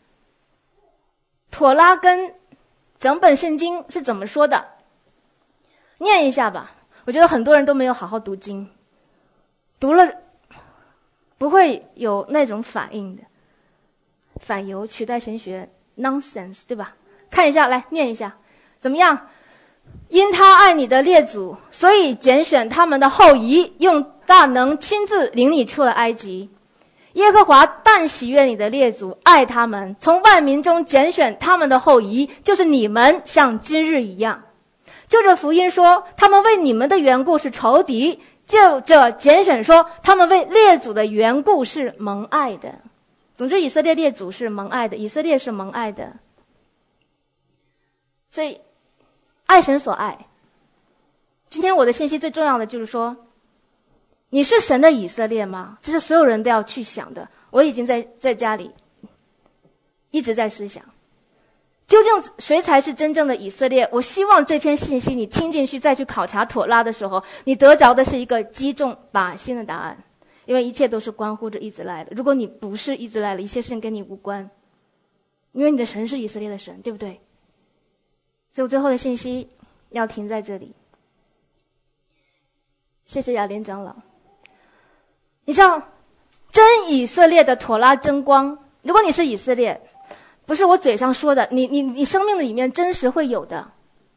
妥拉跟整本圣经是怎么说的，念一下吧。我觉得很多人都没有好好读经，读了不会有那种反应的，反犹取代神学 nonsense， 对吧？看一下，来念一下，怎么样？因他爱你的列祖，所以拣选他们的后裔，用大能亲自领你出了埃及。耶和华但喜悦你的列祖，爱他们，从万民中拣选他们的后裔，就是你们，像今日一样。就这福音说，他们为你们的缘故是仇敌；就这拣选说，他们为列祖的缘故是蒙爱的。总之，以色列列祖是蒙爱的，以色列是蒙爱的。所以爱神所爱。今天我的信息最重要的就是说，你是神的以色列吗？这是所有人都要去想的。我已经在在家里一直在思想，究竟谁才是真正的以色列？我希望这篇信息你听进去，再去考察妥拉的时候，你得着的是一个击中靶心的答案。因为一切都是关乎着以色列的。如果你不是以色列的，一切事情跟你无关，因为你的神是以色列的神，对不对？所以我最后的信息要停在这里。谢谢雅莲长老。你知道真以色列的妥拉真光，如果你是以色列，不是我嘴上说的，你你你生命的里面真实会有的，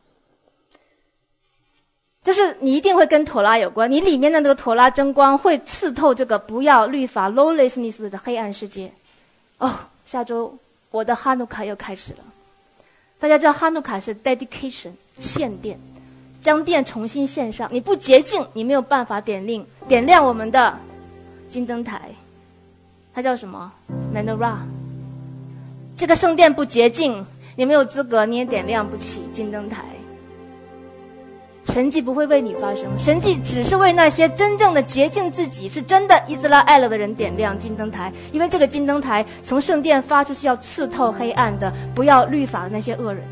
就是你一定会跟妥拉有关，你里面的那个妥拉真光会刺透这个不要律法 lawlessness 的黑暗世界。哦，下周我的哈努卡又开始了。大家知道哈努卡是 dedication 献殿，将殿重新献上，你不洁净你没有办法点亮点亮我们的金灯台，它叫什么 menorah。 这个圣殿不洁净，你没有资格，你也点亮不起金灯台。 神迹不会为你发生，神迹只是为那些真正的洁净自己，是真的伊斯拉艾勒的人点亮金灯台，因为这个金灯台从圣殿发出是要刺透黑暗的，不要律法的那些恶人。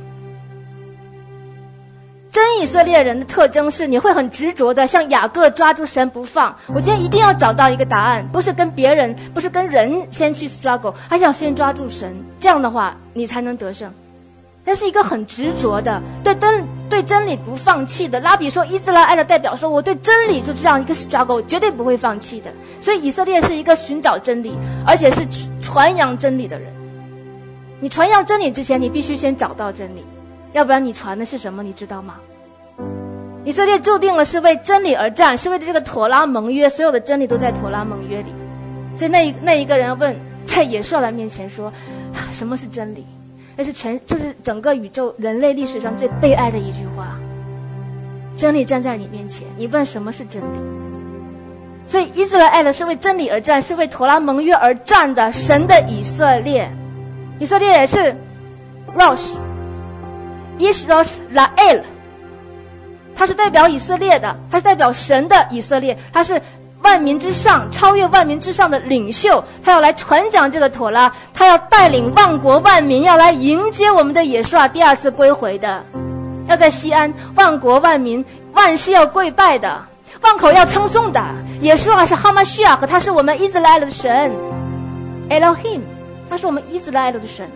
真以色列人的特征是你会很执着的像雅各抓住神不放，我今天一定要找到一个答案，不是跟别人，不是跟人先去 struggle， 还是要先抓住神，这样的话你才能得胜。但是一个很执着的对真对真理不放弃的，拉比说伊斯拉艾勒代表说我对真理就是这样一个 struggle， 绝对不会放弃的。所以以色列是一个寻找真理而且是传扬真理的人。你传扬真理之前，你必须先找到真理，要不然你传的是什么你知道吗？以色列注定了是为真理而战，是为了这个妥拉盟约，所有的真理都在妥拉盟约里。所以那那一个人问，在耶稣的面前说，什么是真理？那是全就是整个宇宙人类历史上最悲哀的一句话。真理站在你面前，你问什么是真理？所以伊斯兰的是为真理而战，是为妥拉盟约而战的神的以色列。以色列也是 Rosh Ish Rosh La'el， 它是代表以色列的，它是代表神的以色列，它是万民之上超越万民之上的领袖，他要来传讲这个妥拉，他要带领万国万民要来迎接我们的耶稣第二次归回的，要在西安万国万民万膝要跪拜的，万口要称颂的。耶稣是哈马须亚和他是我们伊斯兰的神 Elohim， 他是我们伊斯兰的神。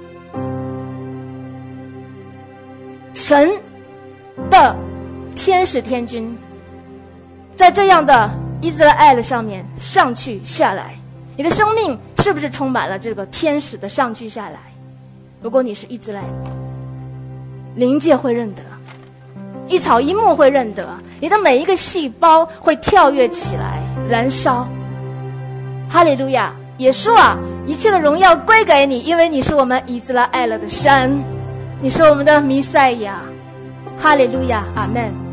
神的天使天君在这样的伊斯兰的上面上去下来，你的生命是不是充满了这个天使的上去下来？如果你是伊斯兰，灵界会认得，一草一木会认得，你的每一个细胞会跳跃起来燃烧。哈利路亚！耶稣啊，一切的荣耀归给你，因为你是我们以斯拉艾勒的神，你是我们的弥赛亚。哈利路亚，阿们。